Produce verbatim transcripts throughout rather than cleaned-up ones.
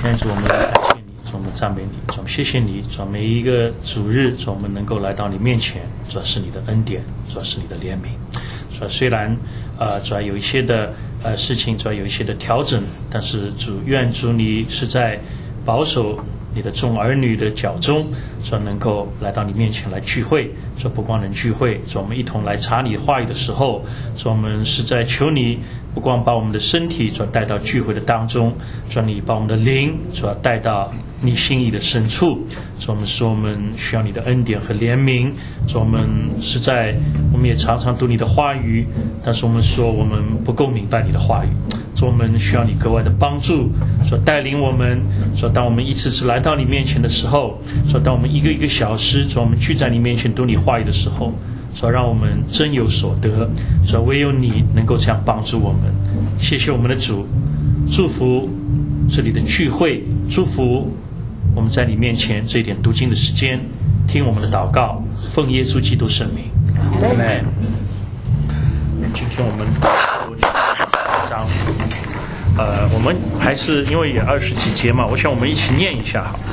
现在主，我们感谢你，主，我们赞美你，主，我们谢谢你，主，每一个主日，主，我们能够来到你面前，主要是你的恩典，主要是你的怜悯。主要虽然呃，主要有一些的呃事情，主要有一些的调整，但是主愿主你是在保守你的众儿女的脚中，说能够来到你面前来聚会，说不光能聚会，说我们一同来查你话语的时候，说我们是在求你不光把我们的身体说带到聚会的当中，说你把我们的灵说带到你心意的深处，说我们说我们需要你的恩典和怜悯，说我们是在我们也常常读你的话语，但是我们说我们不够明白你的话语，说我们需要你格外的帮助，说带领我们，说当我们一次次来到你面前的时候，说当我们一个一个小时，说我们聚在你面前读你话语的时候，说让我们真有所得，说唯有你能够这样帮助我们。谢谢我们的主，祝福这里的聚会，祝福我们在你面前这一点读经的时间，听我们的祷告，奉耶稣基督圣名，阿们。今天我们章，呃，我们还是因为有二十几节嘛，我想我们一起念一下好。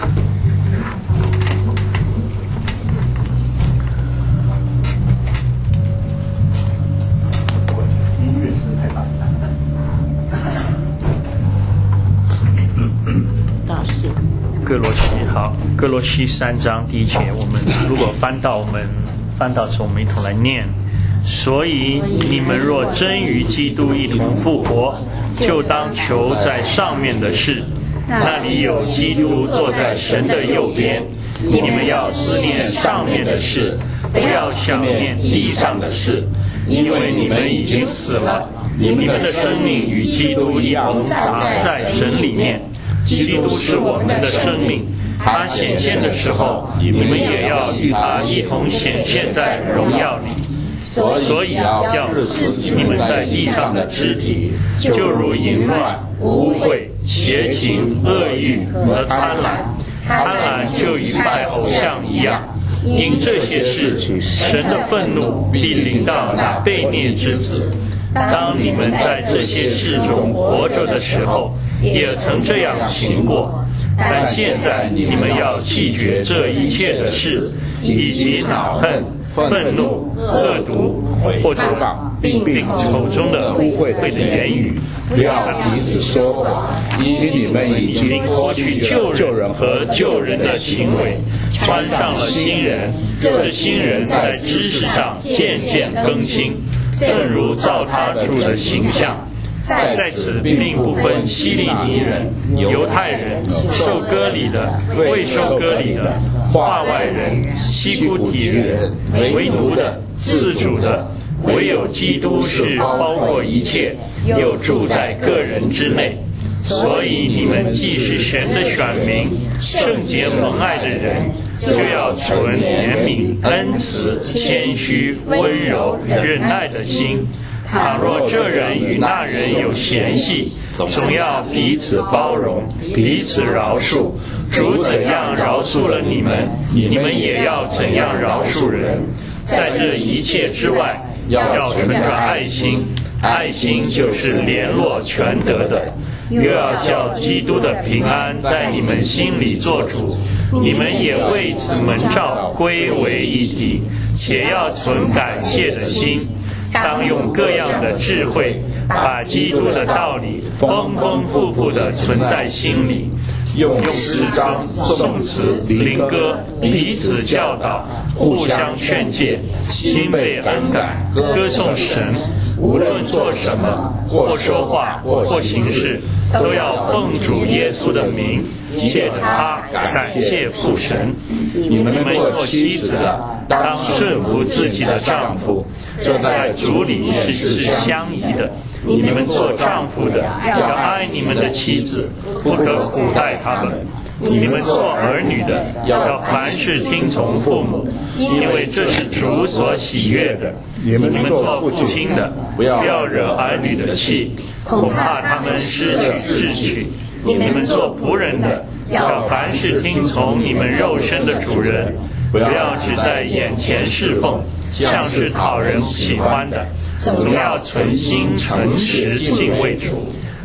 歌罗西好，歌罗西三章第一节，我们如果翻到我们翻到时候，我们一同来念。所以你们若真与基督一同复活，就当求在上面的事，那里有基督坐在神的右边。你们要思念上面的事，不要想念地上的事，因为你们已经死了，你们的生命与基督一同藏在神里面。基督是我们的生命，他显现的时候，你们也要与他一同显现在荣耀里。所以要使你们在地上的肢体，就如淫乱、污秽、邪情、恶欲和贪婪，贪婪就与拜偶像一样。因这些事，神的愤怒必临到那悖逆之子。当你们在这些事中活着的时候，也曾这样行过，但现在你们要弃绝这一切的事，以及恼恨、愤怒、恶毒，或者并并口中的污秽的言语， 不要彼此说谎，因你们已经脱去旧人和旧人的行为，穿上了新人。这新人在知识上渐渐更新，正如照他主的形象。在此并不分希利尼人、犹太人、受割礼的、未受割礼的、化外人、希古体人、为奴的、自主的，唯有基督是包括一切，又住在个人之内。所以你们既是神的选民，圣洁蒙爱的人，就要存怜悯、恩慈、谦虚、温柔、忍耐的心。倘若这人与那人有嫌隙，总要彼此包容，彼此饶恕。主怎样饶恕了你们，你们也要怎样饶恕人。在这一切之外，要存着爱心，爱心就是联络全德的。又要叫基督的平安在你们心里做主，你们也为此门召归为一体，且要存感谢的心。当用各样的智慧，把基督的道理丰丰富富地存在心里，用诗章、颂词、灵歌彼此教导，互相劝诫，心被恩感，歌颂神。无论做什么，或说话，或行事，都要奉主耶稣的名，借着他感谢父神。你们做妻子的，当顺服自己的丈夫，这在主里是相宜的。你们做丈夫的，要爱你们的妻子，不可苦待他们。你们做儿女的，要凡事听从父母，因为这是主所喜悦的。你们做父亲的，不要惹儿女的气，恐怕他们失去志趣。你们做仆人的，要凡事听从你们肉身的主人，不要只在眼前侍奉，像是讨人喜欢的，总要存心诚实敬畏主。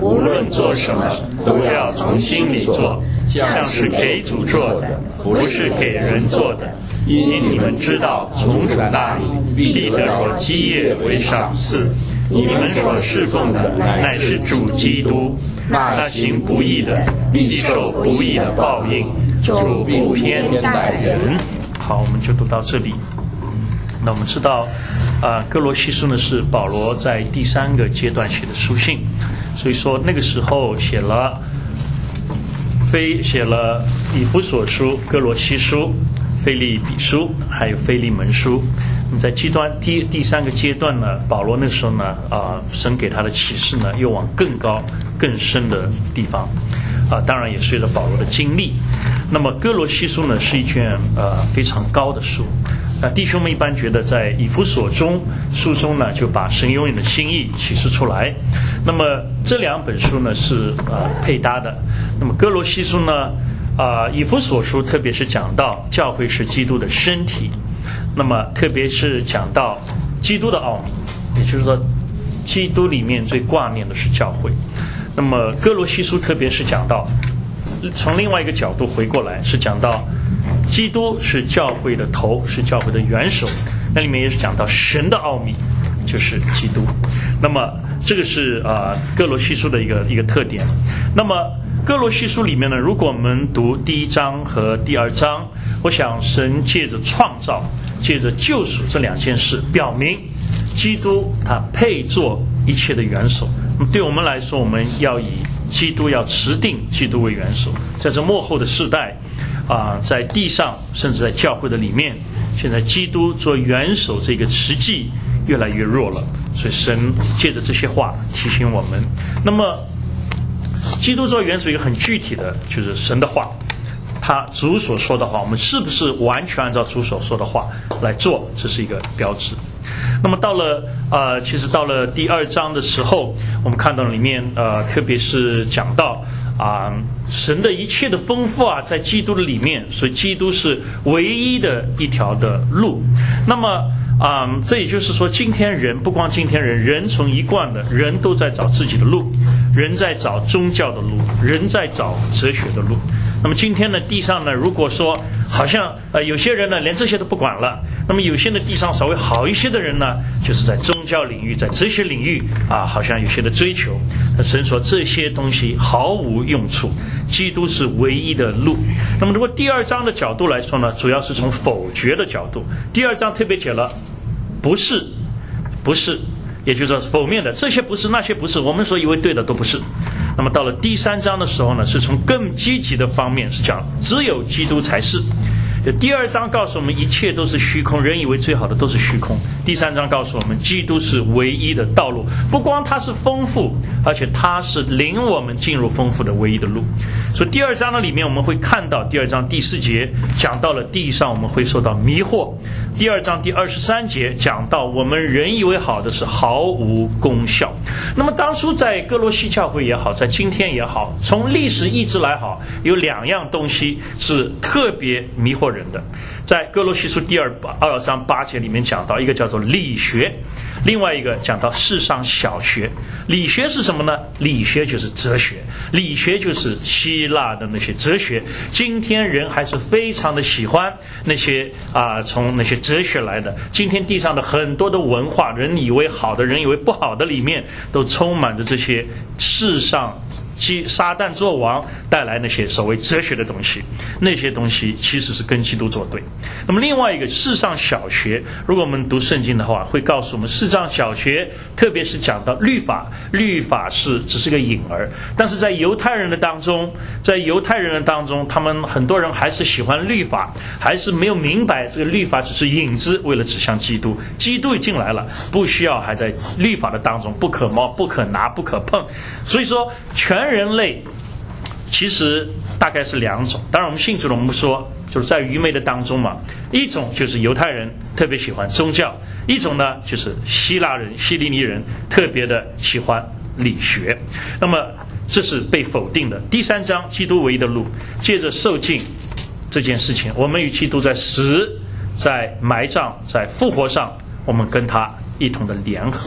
无论做什么，都要从心里做，像是给主做的，不是给人做的。因你们知道，从主那里必得着基业为赏赐。你们所侍奉的乃是主基督，那行不义的必受不义的报应。主不偏待人。 好，我们就读到这里。那我们知道，啊、呃，哥罗西书呢是保罗在第三个阶段写的书信，所以说那个时候写了非写了以弗所书、哥罗西书、腓立比书，还有腓利门书。那么在阶段第第三个阶段呢，保罗那时候呢，啊、呃，神给他的启示呢，又往更高、更深的地方。啊，当然也随着保罗的经历。那么哥罗西书呢是一卷呃非常高的书。那弟兄们一般觉得在以弗所中书中呢就把神永远的心意启示出来。那么这两本书呢是呃配搭的。那么哥罗西书呢，啊、呃、以弗所书特别是讲到教会是基督的身体，那么特别是讲到基督的奥秘，也就是说基督里面最挂念的是教会。那么哥罗西书特别是讲到从另外一个角度回过来，是讲到基督是教会的头，是教会的元首，那里面也是讲到神的奥秘就是基督。那么这个是啊、呃、哥罗西书的一个一个特点。那么哥罗西书里面呢，如果我们读第一章和第二章，我想神借着创造借着救赎这两件事表明基督他配做一切的元首。对我们来说，我们要以基督要持定基督为元首。在这末后的世代啊、呃，在地上甚至在教会的里面，现在基督做元首这个实际越来越弱了。所以神借着这些话提醒我们。那么基督做元首一个很具体的就是神的话，他主所说的话，我们是不是完全按照主所说的话来做，这是一个标志。那么到了呃，其实到了第二章的时候，我们看到里面呃，特别是讲到啊、呃，神的一切的丰富啊，在基督的里面，所以基督是唯一的一条的路。那么啊、呃，这也就是说，今天人不光今天人，人从一贯的人都在找自己的路，人在找宗教的路，人在找哲学的路。那么今天呢，地上呢，如果说好像呃有些人呢连这些都不管了，那么有些呢地上稍微好一些的人呢，就是在宗教领域、在哲学领域啊，好像有些的追求。那神说这些东西毫无用处，基督是唯一的路。那么如果第二章的角度来说呢，主要是从否决的角度。第二章特别解了不是，不是，也就是说否面的这些不是，那些不是，我们所以为对的都不是。那么到了第三章的时候呢，是从更积极的方面，是讲只有基督才是。第二章告诉我们一切都是虚空，人以为最好的都是虚空。第三章告诉我们基督是唯一的道路，不光它是丰富，而且它是领我们进入丰富的唯一的路。所以第二章的里面我们会看到，第二章第四节讲到了地上我们会受到迷惑，第二章第二十三节讲到我们人以为好的是毫无功效。那么当初在哥罗西教会也好，在今天也好，从历史一直来好，有两样东西是特别迷惑人的。在哥罗西书第二二章八节里面讲到，一个叫做理学，另外一个讲到世上小学。理学是什么呢？理学就是哲学，理学就是希腊的那些哲学。今天人还是非常的喜欢那些啊、呃，从那些哲学来的。今天地上的很多的文化，人以为好的，人以为不好的里面，都充满着这些世上即撒旦作王带来那些所谓哲学的东西，那些东西其实是跟基督作对。那么另外一个世上小学，如果我们读圣经的话，会告诉我们世上小学特别是讲到律法，律法是只是个影儿，但是在犹太人的当中，在犹太人的当中，他们很多人还是喜欢律法，还是没有明白这个律法只是影子，为了指向基督，基督已经来了，不需要还在律法的当中，不可摸、不可拿、不可碰。所以说全人类其实大概是两种，当然我们信主的我们说就是在愚昧的当中嘛，一种就是犹太人特别喜欢宗教，一种呢就是希腊人、希利尼人特别的喜欢理学。那么这是被否定的。第三章基督唯一的路，借着受尽这件事情，我们与基督在死、在埋葬、在复活上，我们跟他一同的联合。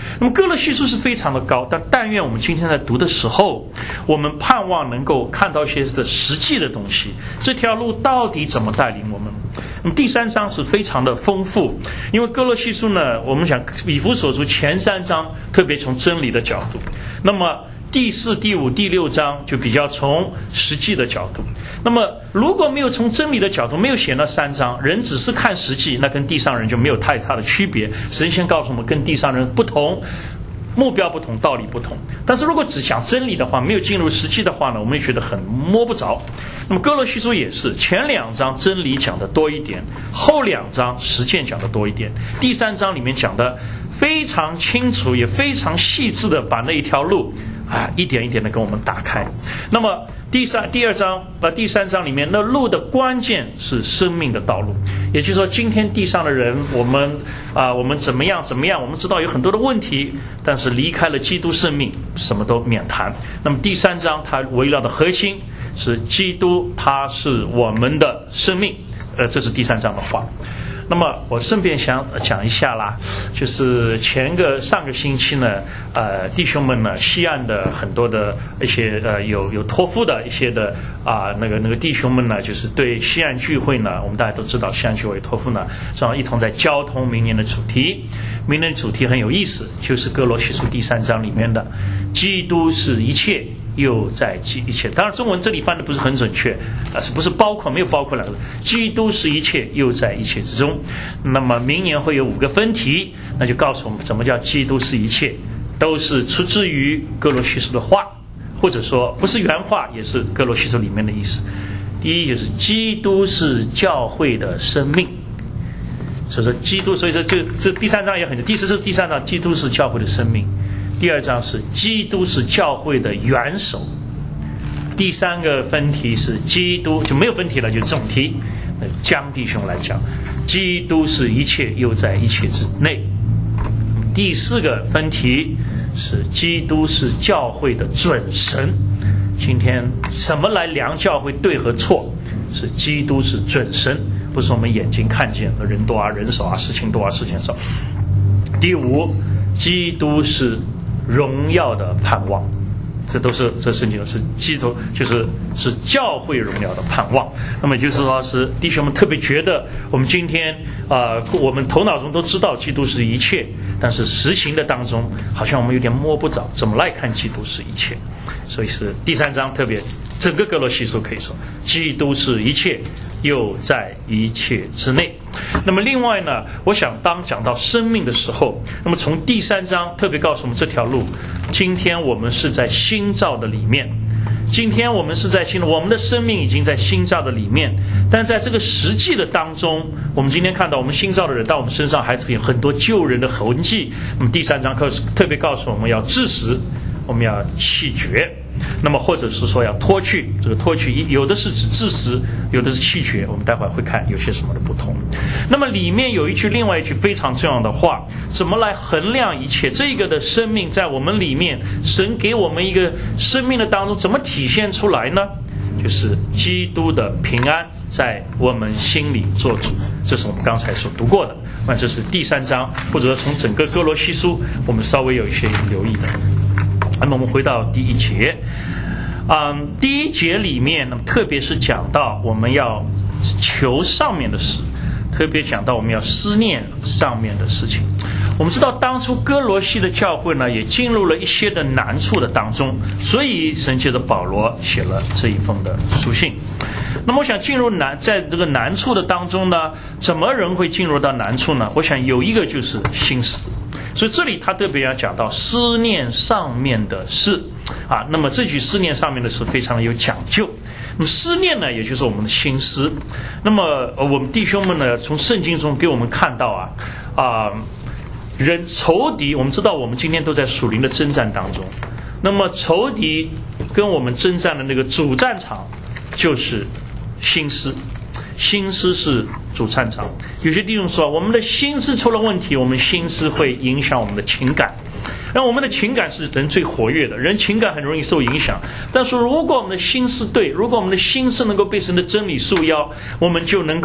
那么哥罗西书是非常的高，但但愿我们今天在读的时候，我们盼望能够看到一些的实际的东西，这条路到底怎么带领我们。那么第三章是非常的丰富，因为哥罗西书呢，我们想以弗所书前三章特别从真理的角度，那么第四、第五、第六章就比较从实际的角度。那么如果没有从真理的角度，没有写那三章，人只是看实际，那跟地上人就没有太大的区别。神先告诉我们跟地上人不同，目标不同，道理不同。但是如果只讲真理的话，没有进入实际的话呢，我们也觉得很摸不着。那么哥罗西书也是，前两章真理讲的多一点，后两章实践讲的多一点。第三章里面讲的非常清楚，也非常细致的把那一条路啊一点一点的给我们打开。那么第三、第二章、呃第三章里面，那路的关键是生命的道路，也就是说，今天地上的人，我们啊、呃，我们怎么样怎么样，我们知道有很多的问题，但是离开了基督生命，什么都免谈。那么第三章它围绕的核心是基督，他是我们的生命，呃，这是第三章的话。那么我顺便想讲一下啦，就是前个上个星期呢，呃，弟兄们呢，西岸的很多的一些呃有有托付的一些的啊、呃、那个那个弟兄们呢，就是对西岸聚会呢，我们大家都知道西岸聚会托付呢，正好一同在交通明年的主题，明年的主题很有意思，就是哥罗西书第三章里面的基督是一切，又在一切。当然中文这里翻的不是很准确啊，是不是包括，没有包括两个字，基督是一切，又在一切之中。那么明年会有五个分题，那就告诉我们什么叫基督是一切，都是出自于哥罗西书的话，或者说不是原话，也是哥罗西书里面的意思。第一就是基督是教会的生命，所以说基督，所以说就这第三章也很，第四是第三章，基督是教会的生命。第二章是基督是教会的元首，第三个分题是基督，就没有分题了，就总题。江弟兄来讲，基督是一切，又在一切之内。第四个分题是基督是教会的准绳。今天什么来量教会对和错？是基督是准绳，不是我们眼睛看见的人多啊、人少啊、事情多啊、事情少。第五，基督是荣耀的盼望，这都是这圣经是基督，就是是教会荣耀的盼望。那么就是说是弟兄们特别觉得我们今天啊、呃，我们头脑中都知道基督是一切，但是实行的当中好像我们有点摸不着怎么来看基督是一切。所以是第三章特别，整个哥罗西书可以说基督是一切，又在一切之内。那么另外呢，我想当讲到生命的时候，那么从第三章特别告诉我们这条路，今天我们是在新造的里面，今天我们是在新的，我们的生命已经在新造的里面，但在这个实际的当中，我们今天看到我们新造的人到我们身上还是有很多旧人的痕迹。那么第三章特别告诉我们要治死，我们要弃绝，那么或者是说要脱去，这个脱去有的是指治死，有的是弃绝，我们待会儿会看有些什么的不同。那么里面有一句另外一句非常重要的话，怎么来衡量一切？这个的生命在我们里面，神给我们一个生命的当中怎么体现出来呢？就是基督的平安在我们心里做主，这是我们刚才所读过的。那这是第三章，或者说从整个哥罗西书我们稍微有一些留意的。那么我们回到第一节，嗯，第一节里面，那么特别是讲到我们要求上面的事，特别讲到我们要思念上面的事情。我们知道当初哥罗西的教会呢，也进入了一些的难处的当中，所以神借着保罗写了这一封的书信。那么我想进入难，在这个难处的当中呢，怎么人会进入到难处呢？我想有一个就是心思。所以这里他特别要讲到思念上面的事啊，那么这句思念上面的事非常的有讲究。那么思念呢，也就是我们的心思。那么我们弟兄们呢，从圣经中给我们看到啊啊，人仇敌，我们知道我们今天都在属灵的征战当中。那么仇敌跟我们征战的那个主战场就是心思，心思是主战场。有些弟兄说，我们的心思出了问题，我们心思会影响我们的情感。那我们的情感是人最活跃的，人情感很容易受影响。但是如果我们的心思对，如果我们的心思能够被神的真理束腰，我们就能够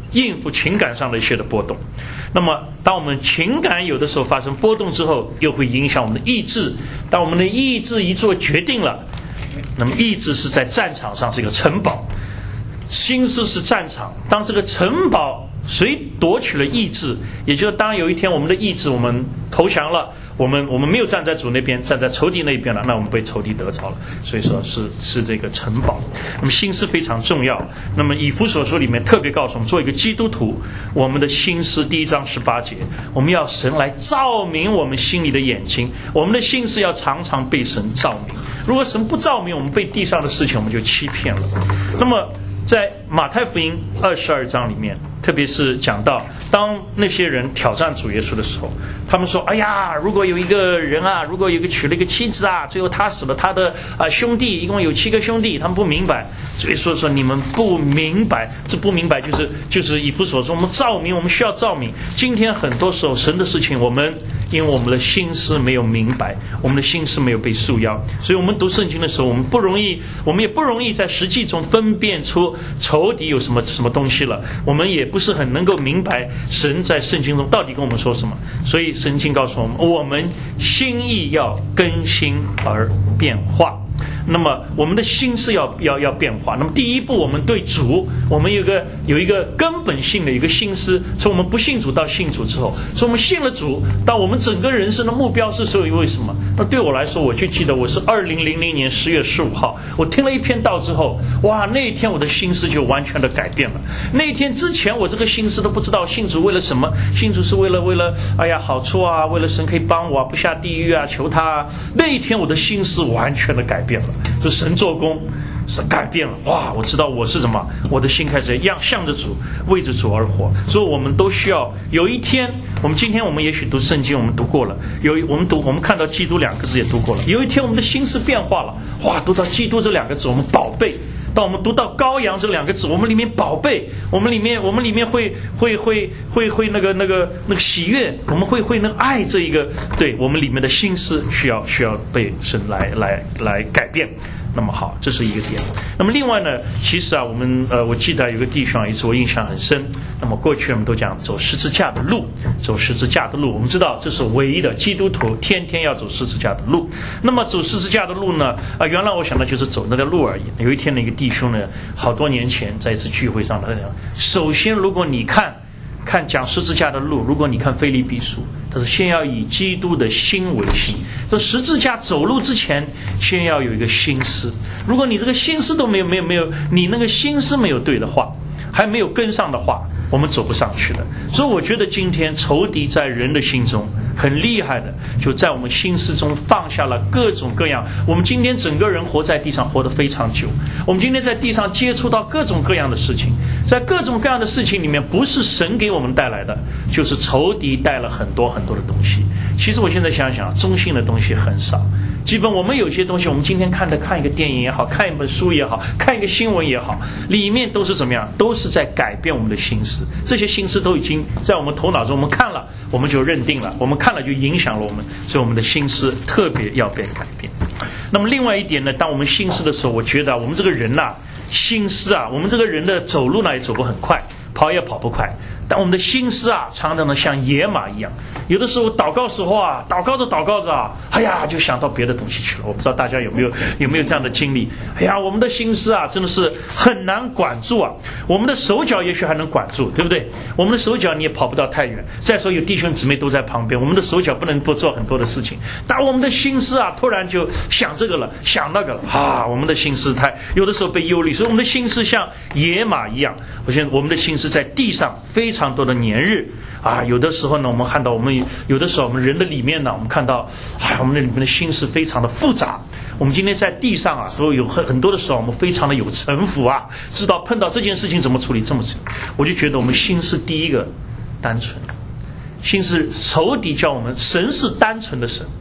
应付情感上的一些的波动。那么当我们情感有的时候发生波动之后，又会影响我们的意志。当我们的意志一做决定了，那么意志是在战场上是一个城堡，心思是战场。当这个城堡谁夺取了意志，也就是当有一天我们的意志我们投降了，我们我们没有站在主那边，站在仇敌那边了，那我们被仇敌得着了。所以说是是这个城堡。那么心思非常重要。那么以弗所书里面特别告诉我们，做一个基督徒，我们的心思第一章十八节，我们要神来照明我们心里的眼睛，我们的心思要常常被神照明。如果神不照明，我们被地上的事情我们就欺骗了。那么在马太福音二十二章里面，特别是讲到当那些人挑战主耶稣的时候，他们说，哎呀，如果有一个人啊，如果有一个娶了一个妻子啊，最后他死了，他的啊兄弟一共有七个兄弟，他们不明白。所以说说你们不明白，这不明白就是就是以弗所说，我们照明，我们需要照明。今天很多时候神的事情，我们因为我们的心思没有明白，我们的心思没有被束腰，所以我们读圣经的时候，我们不容易，我们也不容易在实际中分辨出仇敌有什么什么东西了。我们也不是很能够明白神在圣经中到底跟我们说什么。所以圣经告诉我们，我们心意要更新而变化。那么我们的心思要要要变化。那么第一步，我们对主，我们有一个有一个根本性的一个心思，从我们不信主到信主之后，从我们信了主到我们整个人生的目标是所以为什么？那对我来说，我就记得我是二零零零年十月十五号，我听了一篇道之后，哇，那一天我的心思就完全的改变了。那一天之前，我这个心思都不知道信主为了什么，信主是为了为了哎呀好处啊，为了神可以帮我啊，不下地狱啊，求他啊。那一天我的心思完全的改变了。这神做工是改变了，哇！我知道我是什么，我的心开始样向着主，为着主而活。所以我们都需要有一天，我们今天我们也许读圣经，我们读过了，有我们读我们看到基督两个字也读过了。有一天我们的心思变化了，哇！读到基督这两个字，我们宝贝。当我们读到羔羊这两个字，我们里面宝贝，我们里面我们里面会会会会会那个那个那个喜悦，我们会会那个爱这一个，对我们里面的心思需要需要被神来来来改变。那么好，这是一个点。那么另外呢，其实啊，我们呃，我记得有个弟兄一次我印象很深。那么过去我们都讲走十字架的路，走十字架的路，我们知道这是唯一的基督徒天天要走十字架的路。那么走十字架的路呢，啊、呃，原来我想的就是走那个路而已。有一天那个弟兄呢，好多年前在一次聚会上，他讲，首先如果你看看讲十字架的路，如果你看腓立比书，他说先要以基督的心为心。这十字架走路之前，先要有一个心思。如果你这个心思都没有没有没有，你那个心思没有对的话，还没有跟上的话，我们走不上去的。所以我觉得今天仇敌在人的心中很厉害的，就在我们心思中放下了各种各样。我们今天整个人活在地上活得非常久，我们今天在地上接触到各种各样的事情，在各种各样的事情里面，不是神给我们带来的，就是仇敌带了很多很多的东西。其实我现在想想，中性的东西很少。基本我们有些东西，我们今天看的看一个电影也好，看一本书也好，看一个新闻也好，里面都是怎么样？都是在改变我们的心思。这些心思都已经在我们头脑中，我们看了我们就认定了，我们看了就影响了我们，所以我们的心思特别要被改变。那么另外一点呢，当我们心思的时候，我觉得、啊、我们这个人呐、啊，心思啊，我们这个人的走路呢也走不很快，跑也跑不快。但我们的心思啊，常常的像野马一样，有的时候祷告时候啊，祷告着祷告着啊，哎呀，就想到别的东西去了。我不知道大家有没有有没有这样的经历？哎呀，我们的心思啊，真的是很难管住啊。我们的手脚也许还能管住，对不对？我们的手脚你也跑不到太远。再说有弟兄姊妹都在旁边，我们的手脚不能多做很多的事情。但我们的心思啊，突然就想这个了，想那个了啊，我们的心思太有的时候被忧虑，所以我们的心思像野马一样。我现在我们的心思在地上非常。非常多的年日啊，有的时候呢，我们看到我们有的时候我们人的里面呢，我们看到啊，我们的里面的心思非常的复杂。我们今天在地上啊，所以有很很多的时候，我们非常的有城府啊，知道碰到这件事情怎么处理，这么处理。我就觉得我们心思第一个单纯，心思仇敌叫我们，神是单纯的神，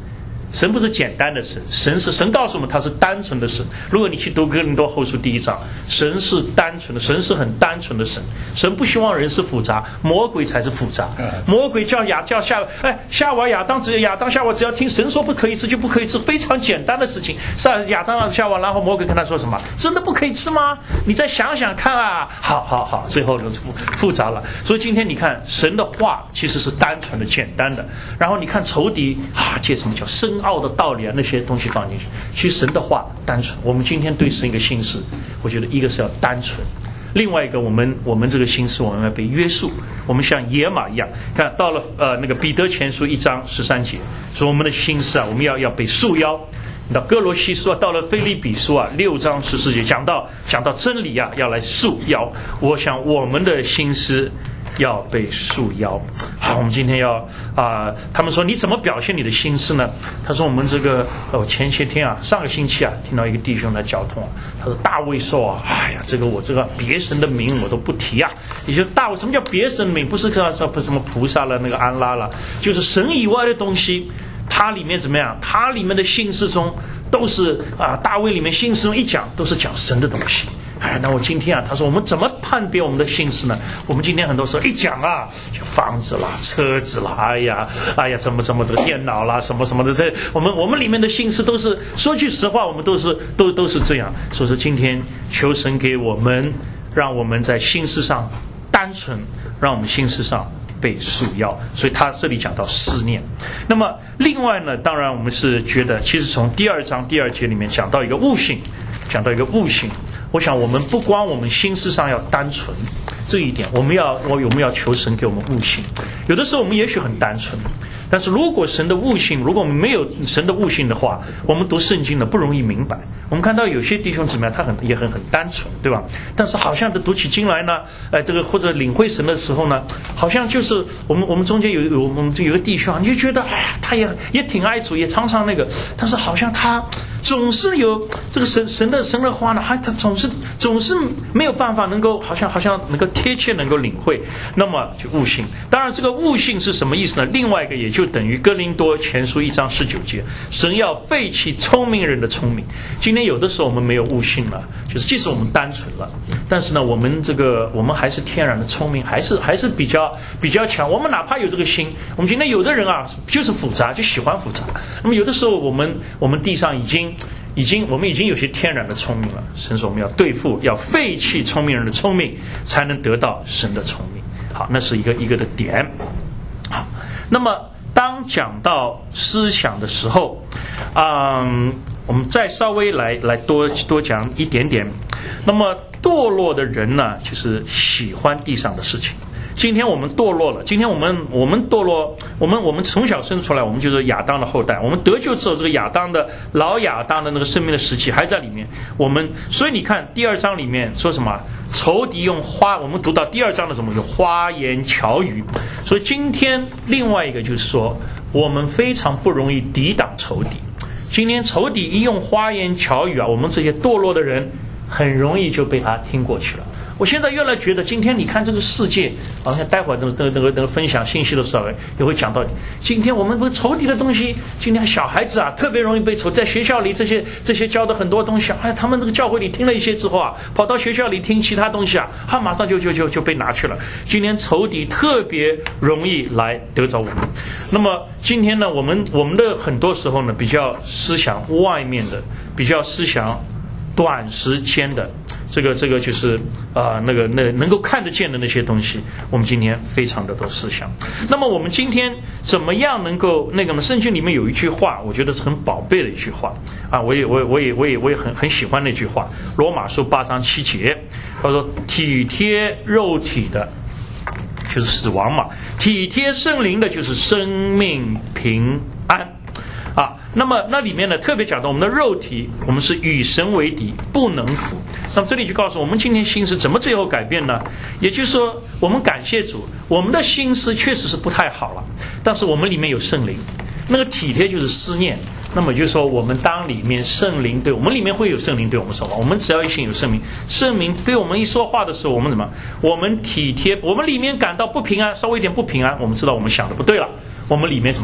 神不是简单的神，神是神告诉我们他是单纯的神。如果你去读哥林多后书第一章，神是单纯的，神是很单纯的神。神不希望人是复杂，魔鬼才是复杂。魔鬼叫亚叫夏，哎，夏娃亚当只亚当夏娃只要听神说不可以吃就不可以吃，非常简单的事情。是亚当夏娃，然后魔鬼跟他说什么？真的不可以吃吗？你再想想看啊！好好好，最后就复复杂了。所以今天你看神的话其实是单纯的、简单的。然后你看仇敌啊，借什么叫深奥的道理啊，那些东西放进去。其实神的话单纯。我们今天对神一个心思，我觉得一个是要单纯，另外一个我们我们这个心思我们要被约束，我们像野马一样。看到了呃那个彼得前书一章十三节，说我们的心思啊，我们要要被束腰。到哥罗西书啊，到了腓立比书啊，六章十四节讲到讲到真理啊，要来束腰。我想我们的心思要被束腰。好，我们今天要啊、呃，他们说你怎么表现你的心思呢？他说我们这个哦，前些天啊，上个星期啊，听到一个弟兄来交通，他说大卫说啊，哎呀，这个我这个别神的名我都不提啊。也就是大卫，什么叫别神的名？不是说说什么菩萨了，那个安拉了，就是神以外的东西。它里面怎么样？它里面的心思中都是啊，大卫里面心思中一讲都是讲神的东西。哎，那我今天啊，他说我们怎么判别我们的心思呢？我们今天很多时候一讲啊，就房子啦、车子啦，哎呀，哎呀，怎么怎么这个电脑啦，什么什么的，这我们我们里面的心思都是，说句实话，我们都是都都是这样。所以说今天求神给我们，让我们在心思上单纯，让我们心思上被束腰。所以他这里讲到思念。那么另外呢，当然我们是觉得，其实从第二章第二节里面讲到一个悟性，讲到一个悟性。我想我们不光我们心思上要单纯，这一点我们要我我们要求神给我们悟性。有的时候我们也许很单纯，但是如果神的悟性，如果我们没有神的悟性的话，我们读圣经呢不容易明白。我们看到有些弟兄姊妹他很也很很单纯，对吧？但是好像读起经来呢，呃，这个或者领会神的时候呢，好像就是我们我们中间有有我们就有个弟兄啊，你就觉得哎呀，他也也挺爱主，也常常那个，但是好像他总是有这个神神的神的话呢，还他总是总是没有办法能够好像好像能够贴切能够领会，那么就悟性。当然这个悟性是什么意思呢？另外一个也就等于哥林多前书一章十九节，神要废弃聪明人的聪明。今天有的时候我们没有悟性了，就是即使我们单纯了，但是呢我们这个我们还是天然的聪明，还是还是比较比较强。我们哪怕有这个心，我们今天有的人啊就是复杂，就喜欢复杂。那么有的时候我们我们地上已经已经我们已经有些天然的聪明了，神说我们要对付，要废弃聪明人的聪明，才能得到神的聪明。好，那是一个一个的点。好，那么当讲到思想的时候，嗯，我们再稍微来来多多讲一点点。那么堕落的人呢，就是喜欢地上的事情。今天我们堕落了，今天我们我们堕落，我们我们从小生出来，我们就是亚当的后代。我们得救之后，这个亚当的老亚当的那个生命的时期还在里面。我们所以你看第二章里面说什么？仇敌用花，我们读到第二章的时候有花言巧语。所以今天另外一个就是说，我们非常不容易抵挡仇敌。今天仇敌一用花言巧语啊，我们这些堕落的人很容易就被他听过去了。我现在越来觉得，今天你看这个世界，好像待会儿那个那个那个分享信息的时候也会讲到，今天我们不是仇敌的东西，今天小孩子啊特别容易被仇，在学校里这些这些教的很多东西，哎，他们这个教会里听了一些之后啊，跑到学校里听其他东西啊，他马上就就就就被拿去了。今天仇敌特别容易来得着我们。那么今天呢，我们我们的很多时候呢，比较思想外面的，比较思想短时间的。这个这个就是啊、呃，那个那能够看得见的那些东西，我们今天非常的多思想。那么我们今天怎么样能够那个呢？圣经里面有一句话，我觉得是很宝贝的一句话啊，我也我也我也我也我也很很喜欢那句话。罗马书八章七节，他说：“体贴肉体的，就是死亡嘛；体贴圣灵的，就是生命平安。”啊，那么那里面呢，特别讲到我们的肉体，我们是与神为敌，不能服。那么这里就告诉我们，今天心思怎么最后改变呢？也就是说，我们感谢主，我们的心思确实是不太好了，但是我们里面有圣灵，那个体贴就是思念。那么就是说，我们当里面圣灵对我们里面会有圣灵对我们说话，我们只要一心有圣灵，圣灵对我们一说话的时候，我们怎么？我们体贴，我们里面感到不平安，稍微一点不平安，我们知道我们想的不对了，我们里面什么？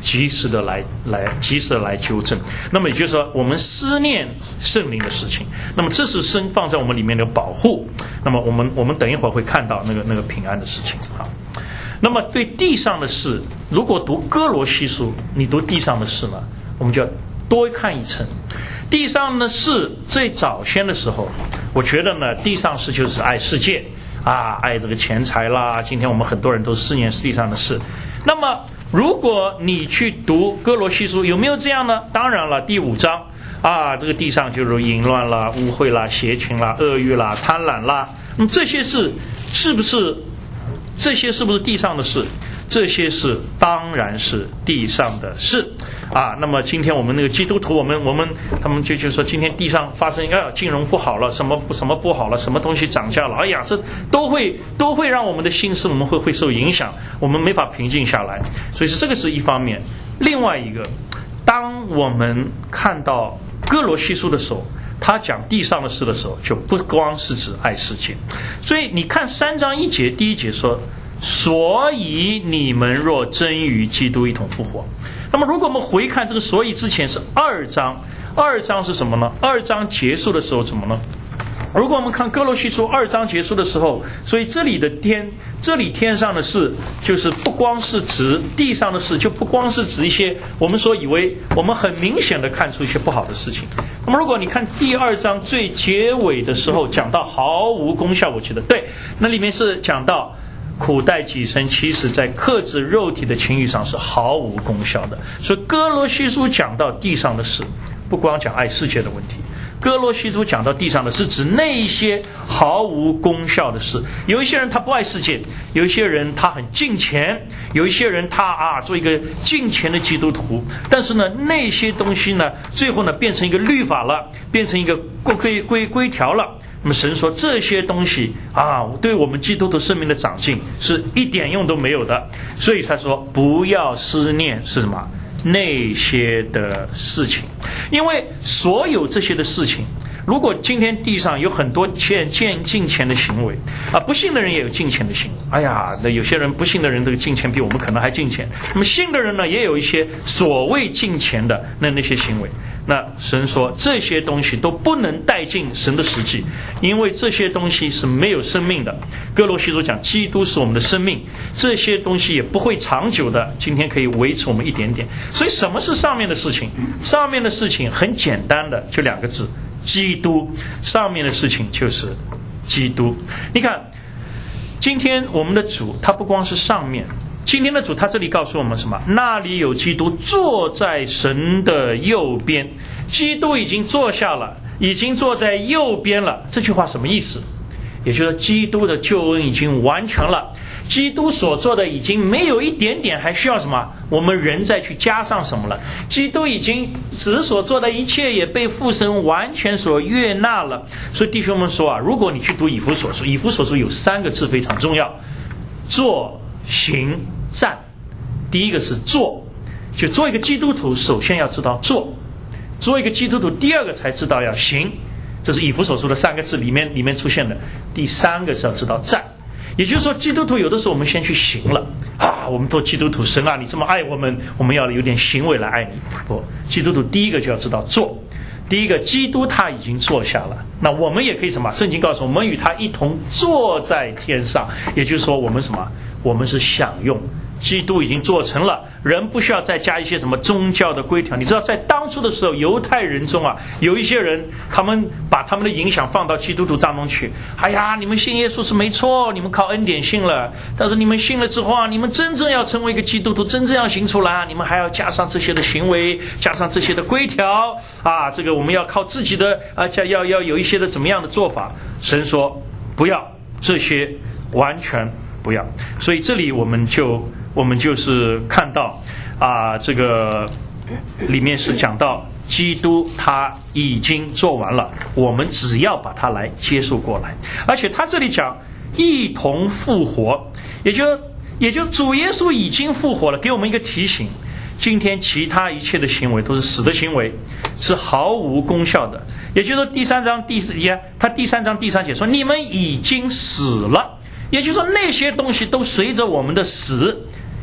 及时的来来及时的来纠正。那么也就是说，我们思念圣灵的事情，那么这是神放在我们里面的保护。那么我们我们等一会儿会看到那个那个平安的事情啊。那么对地上的事，如果读哥罗西书，你读地上的事呢，我们就要多看一层。地上的事最早先的时候，我觉得呢，地上事就是爱世界啊，爱这个钱财啦。今天我们很多人都思念地上的事。那么如果你去读哥罗西书，有没有这样呢？当然了，第五章啊，这个地上就是淫乱啦、污秽啦、邪情啦、恶欲啦、贪婪啦，那么这些事是不是这些是不是地上的事？这些事当然是地上的事啊。那么今天我们那个基督徒，我们我们他们就就说今天地上发生哎金融不好了，什么什么不好了，什么东西涨价了，哎呀，这都会都会让我们的心思我们会会受影响，我们没法平静下来。所以是这个是一方面。另外一个，当我们看到哥罗西书的时候，他讲地上的事的时候，就不光是指爱世界。所以你看三章一节，第一节说，所以你们若真与基督一同复活。那么如果我们回看这个所以之前是二章，二章是什么呢？二章结束的时候什么呢？如果我们看哥罗西书二章结束的时候，所以这里的天，这里天上的事，就是不光是指地上的事，就不光是指一些我们所以为我们很明显的看出一些不好的事情。那么如果你看第二章最结尾的时候，讲到毫无功效，我记得对，那里面是讲到苦待己身，其实在克制肉体的情欲上是毫无功效的。所以哥罗西书讲到地上的事，不光讲爱世界的问题，哥罗西书讲到地上的是指那一些毫无功效的事。有一些人他不爱世界，有一些人他很敬钱，有一些人他啊做一个敬钱的基督徒，但是呢那些东西呢最后呢变成一个律法了，变成一个规规规条了。那么神说这些东西啊对我们基督徒生命的长进是一点用都没有的，所以他说不要思念是什么那些的事情。因为所有这些的事情，如果今天地上有很多欠欠敬钱的行为啊，不信的人也有敬钱的行为。哎呀，那有些人不信的人这个敬钱比我们可能还敬钱，那么信的人呢也有一些所谓敬钱的那那些行为。那神说这些东西都不能带进神的实际，因为这些东西是没有生命的。哥罗西书讲基督是我们的生命，这些东西也不会长久的，今天可以维持我们一点点。所以什么是上面的事情？上面的事情很简单的，就两个字，基督。上面的事情就是基督。你看今天我们的主他不光是上面，今天的主他这里告诉我们什么？那里有基督坐在神的右边。基督已经坐下了，已经坐在右边了。这句话什么意思？也就是说基督的救恩已经完全了，基督所做的已经没有一点点还需要什么我们人再去加上什么了。基督已经子所做的一切也被父神完全所悦纳了。所以弟兄们说啊，如果你去读以弗所书，以弗所书有三个字非常重要，做行站。第一个是做，就做一个基督徒首先要知道做，做一个基督徒第二个才知道要行，这是以弗所书的三个字里面里面出现的。第三个是要知道站，也就是说基督徒有的时候我们先去行了啊，我们做基督徒，神啊你这么爱我们，我们要有点行为来爱你。不，基督徒第一个就要知道做。第一个，基督他已经坐下了，那我们也可以什么？圣经告诉我们与他一同坐在天上，也就是说我们什么？我们是享用基督已经做成了，人不需要再加一些什么宗教的规条。你知道在当初的时候犹太人中啊，有一些人他们把他们的影响放到基督徒当中去。哎呀，你们信耶稣是没错，你们靠恩典信了，但是你们信了之后啊，你们真正要成为一个基督徒，真正要行出来，你们还要加上这些的行为，加上这些的规条啊，这个我们要靠自己的啊，要要有一些的怎么样的做法。神说不要这些，完全不要。所以这里我们就我们就是看到啊，这个里面是讲到基督他已经做完了，我们只要把它来接受过来。而且他这里讲一同复活，也就也就主耶稣已经复活了，给我们一个提醒。今天其他一切的行为都是死的行为，是毫无功效的。也就是说第三章第四节，他第三章第三节说你们已经死了，也就是说那些东西都随着我们的死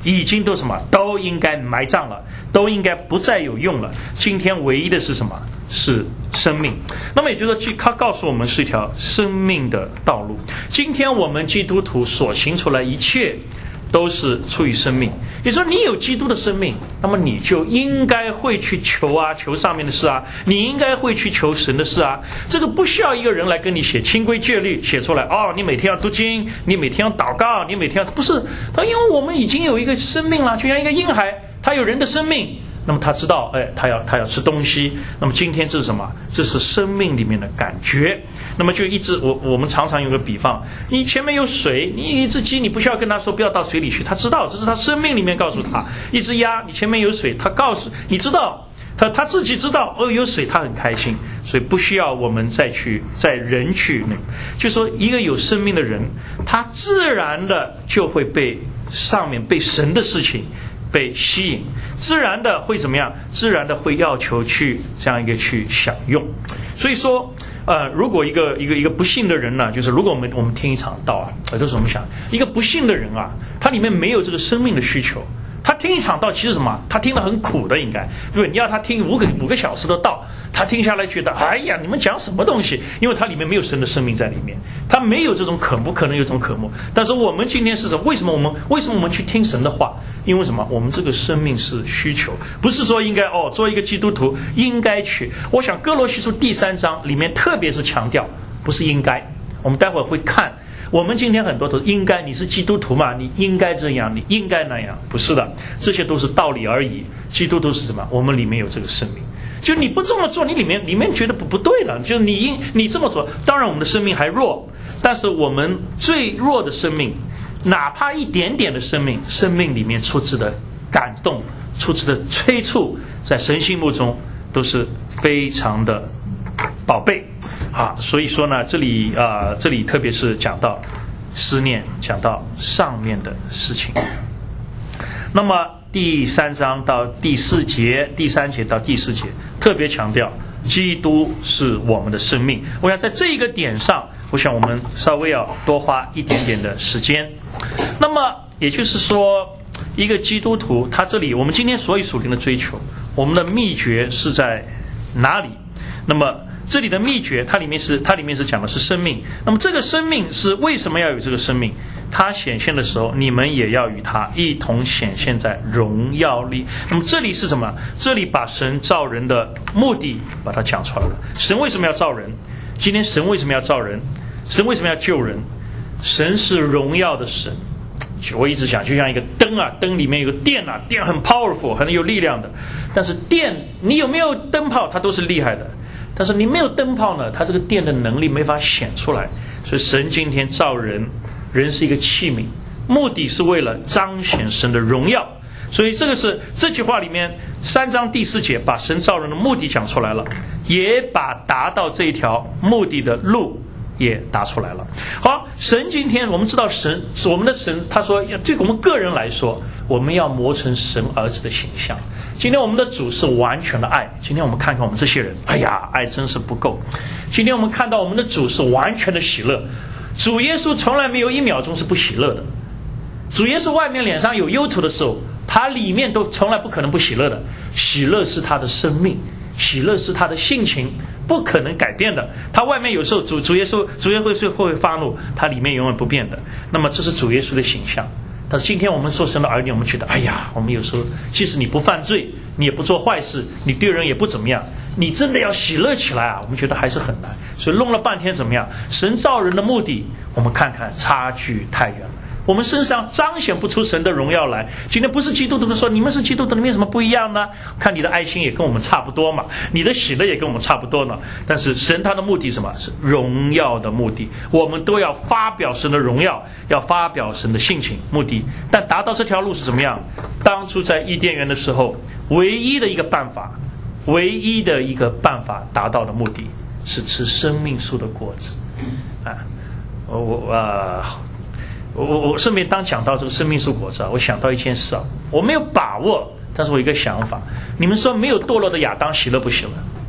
已经都什么都应该埋葬了，都应该不再有用了。今天唯一的是什么？是生命。那么也就是说，他告诉我们是一条生命的道路。今天我们基督徒所行出来一切都是出于生命。也就是说，你有基督的生命，那么你就应该会去求啊，求上面的事啊，你应该会去求神的事啊。这个不需要一个人来跟你写清规戒律，写出来哦，你每天要读经，你每天要祷告，你每天要不是。他因为我们已经有一个生命了，就像一个婴孩，他有人的生命。那么他知道，哎，他要他要吃东西。那么今天这是什么？这是生命里面的感觉。那么就一直我我们常常有个比方，你前面有水，你一只鸡，你不需要跟他说不要到水里去，他知道，这是他生命里面告诉他。一只鸭，你前面有水，他告诉你知道，他他自己知道，哦，有水，他很开心。所以不需要我们再去在人去那个，就说一个有生命的人，他自然的就会被上面被神的事情被吸引，自然的会怎么样？自然的会要求去这样一个去享用。所以说，呃，如果一个一个一个不幸的人呢，就是如果我们我们听一场道啊，有的时候我们想，一个不幸的人啊，他里面没有这个生命的需求。他听一场道，其实什么？他听得很苦的，应该对不对？你要他听五个五个小时的道，他听下来觉得，哎呀，你们讲什么东西？因为他里面没有神的生命在里面，他没有这种渴慕，可能有这种渴慕。但是我们今天是什么？为什么我们为什么我们去听神的话？因为什么？我们这个生命是需求，不是说应该哦，做一个基督徒应该去。我想哥罗西书第三章里面特别是强调，不是应该。我们待会儿会看。我们今天很多都应该，你是基督徒嘛，你应该这样，你应该那样，不是的，这些都是道理而已。基督徒是什么？我们里面有这个生命，就你不这么做，你里面里面觉得不不对的，就是你应你这么做，当然我们的生命还弱，但是我们最弱的生命，哪怕一点点的生命，生命里面出自的感动，出自的催促，在神心目中都是非常的宝贝。啊，所以说呢，这里啊、呃，这里特别是讲到思念，讲到上面的事情。那么第三章到第四节，第三节到第四节特别强调基督是我们的生命。我想在这一个点上，我想我们稍微要多花一点点的时间。那么也就是说，一个基督徒，他这里我们今天所有属灵的追求，我们的秘诀是在哪里？那么这里的秘诀，它里面是它里面是讲的是生命。那么这个生命是为什么要有这个生命？它显现的时候，你们也要与它一同显现在荣耀里。那么这里是什么？这里把神造人的目的把它讲出来了。神为什么要造人？今天神为什么要造人？神为什么要救人？神是荣耀的神。我一直讲，就像一个灯啊，灯里面有个电啊，电很 powerful， 很有力量的。但是电，你有没有灯泡，它都是厉害的。但是你没有灯泡呢，它这个电的能力没法显出来。所以神今天造人，人是一个器皿，目的是为了彰显神的荣耀。所以这个是这句话里面三章第四节把神造人的目的讲出来了，也把达到这一条目的的路也答出来了。好，神今天我们知道神，我们的神，他说对我们个人来说，我们要磨成神儿子的形象。今天我们的主是完全的爱。今天我们看看我们这些人，哎呀，爱真是不够。今天我们看到我们的主是完全的喜乐。主耶稣从来没有一秒钟是不喜乐的。主耶稣外面脸上有忧愁的时候，他里面都从来不可能不喜乐的。喜乐是他的生命，喜乐是他的性情，不可能改变的。他外面有时候主主耶稣主耶稣会发怒，他里面永远不变的。那么这是主耶稣的形象。但是今天我们做神的儿女，我们觉得，哎呀，我们有时候即使你不犯罪，你也不做坏事，你对人也不怎么样，你真的要喜乐起来啊，我们觉得还是很难。所以弄了半天怎么样？神造人的目的，我们看看差距太远了。我们身上彰显不出神的荣耀来。今天不是基督徒的说，你们是基督徒，你们有什么不一样呢？看你的爱心也跟我们差不多嘛，你的喜乐也跟我们差不多呢。但是神他的目的是什么？是荣耀的目的。我们都要发表神的荣耀，要发表神的性情目的。但达到这条路是怎么样？当初在伊甸园的时候，唯一的一个办法，唯一的一个办法达到的目的是吃生命树的果子啊！我我啊。我我我顺便当讲到这个生命树果子啊，我想到一件事啊，我没有把握，但是我有一个想法。你们说没有堕落的亚当喜乐不喜乐？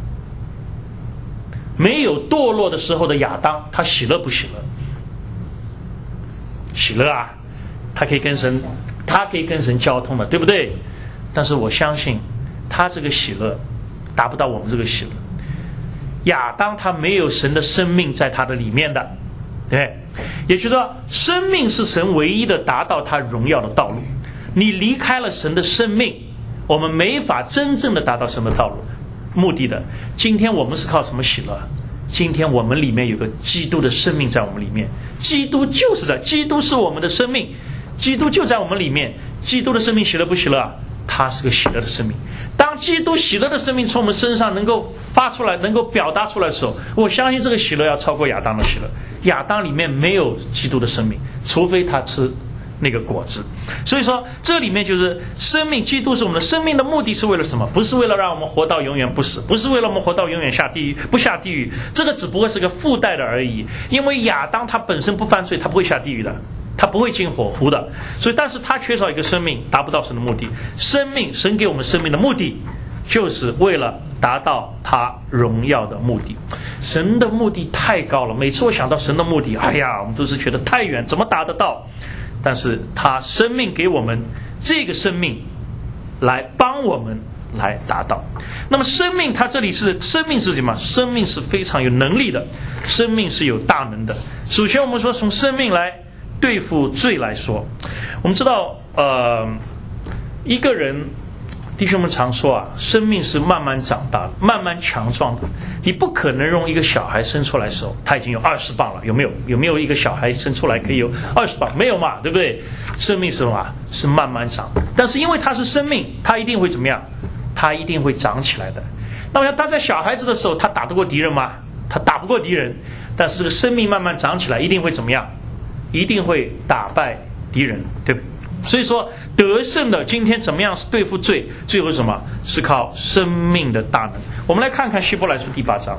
没有堕落的时候的亚当，他喜乐不喜乐？喜乐啊，他可以跟神他可以跟神交通的，对不对？但是我相信他这个喜乐达不到我们这个喜乐。亚当他没有神的生命在他的里面的，对，也就是说生命是神唯一的达到他荣耀的道路。你离开了神的生命，我们没法真正的达到神的道路目的的。今天我们是靠什么喜乐？今天我们里面有个基督的生命在我们里面，基督就是在，基督是我们的生命，基督就在我们里面。基督的生命喜乐不喜乐啊？他是个喜乐的生命。当基督喜乐的生命从我们身上能够发出来，能够表达出来的时候，我相信这个喜乐要超过亚当的喜乐。亚当里面没有基督的生命，除非他吃那个果子。所以说这里面就是生命，基督是我们的生命的目的是为了什么？不是为了让我们活到永远不死，不是为了我们活到永远下地狱不下地狱，这个只不过是个附带的而已。因为亚当他本身不犯罪，他不会下地狱的，他不会进火湖的。所以但是他缺少一个生命，达不到神的目的。生命，神给我们生命的目的就是为了达到他荣耀的目的。神的目的太高了，每次我想到神的目的，哎呀，我们都是觉得太远，怎么达得到？但是他生命给我们这个生命来帮我们来达到。那么生命它这里是生命是什么？生命是非常有能力的，生命是有大能的。首先我们说从生命来对付罪来说，我们知道呃，一个人弟兄们常说啊，生命是慢慢长大慢慢强壮的。你不可能用一个小孩生出来的时候他已经有二十磅了，有没有？有没有一个小孩生出来可以有二十磅？没有嘛，对不对？生命是什么？是慢慢长，但是因为它是生命，它一定会怎么样？它一定会长起来的。那么他在小孩子的时候他打得过敌人吗？他打不过敌人，但是这个生命慢慢长起来一定会怎么样？一定会打败敌人，对不对？所以说得胜的今天怎么样是对付罪？最后什么？是靠生命的大能。我们来看看希伯来书第八章。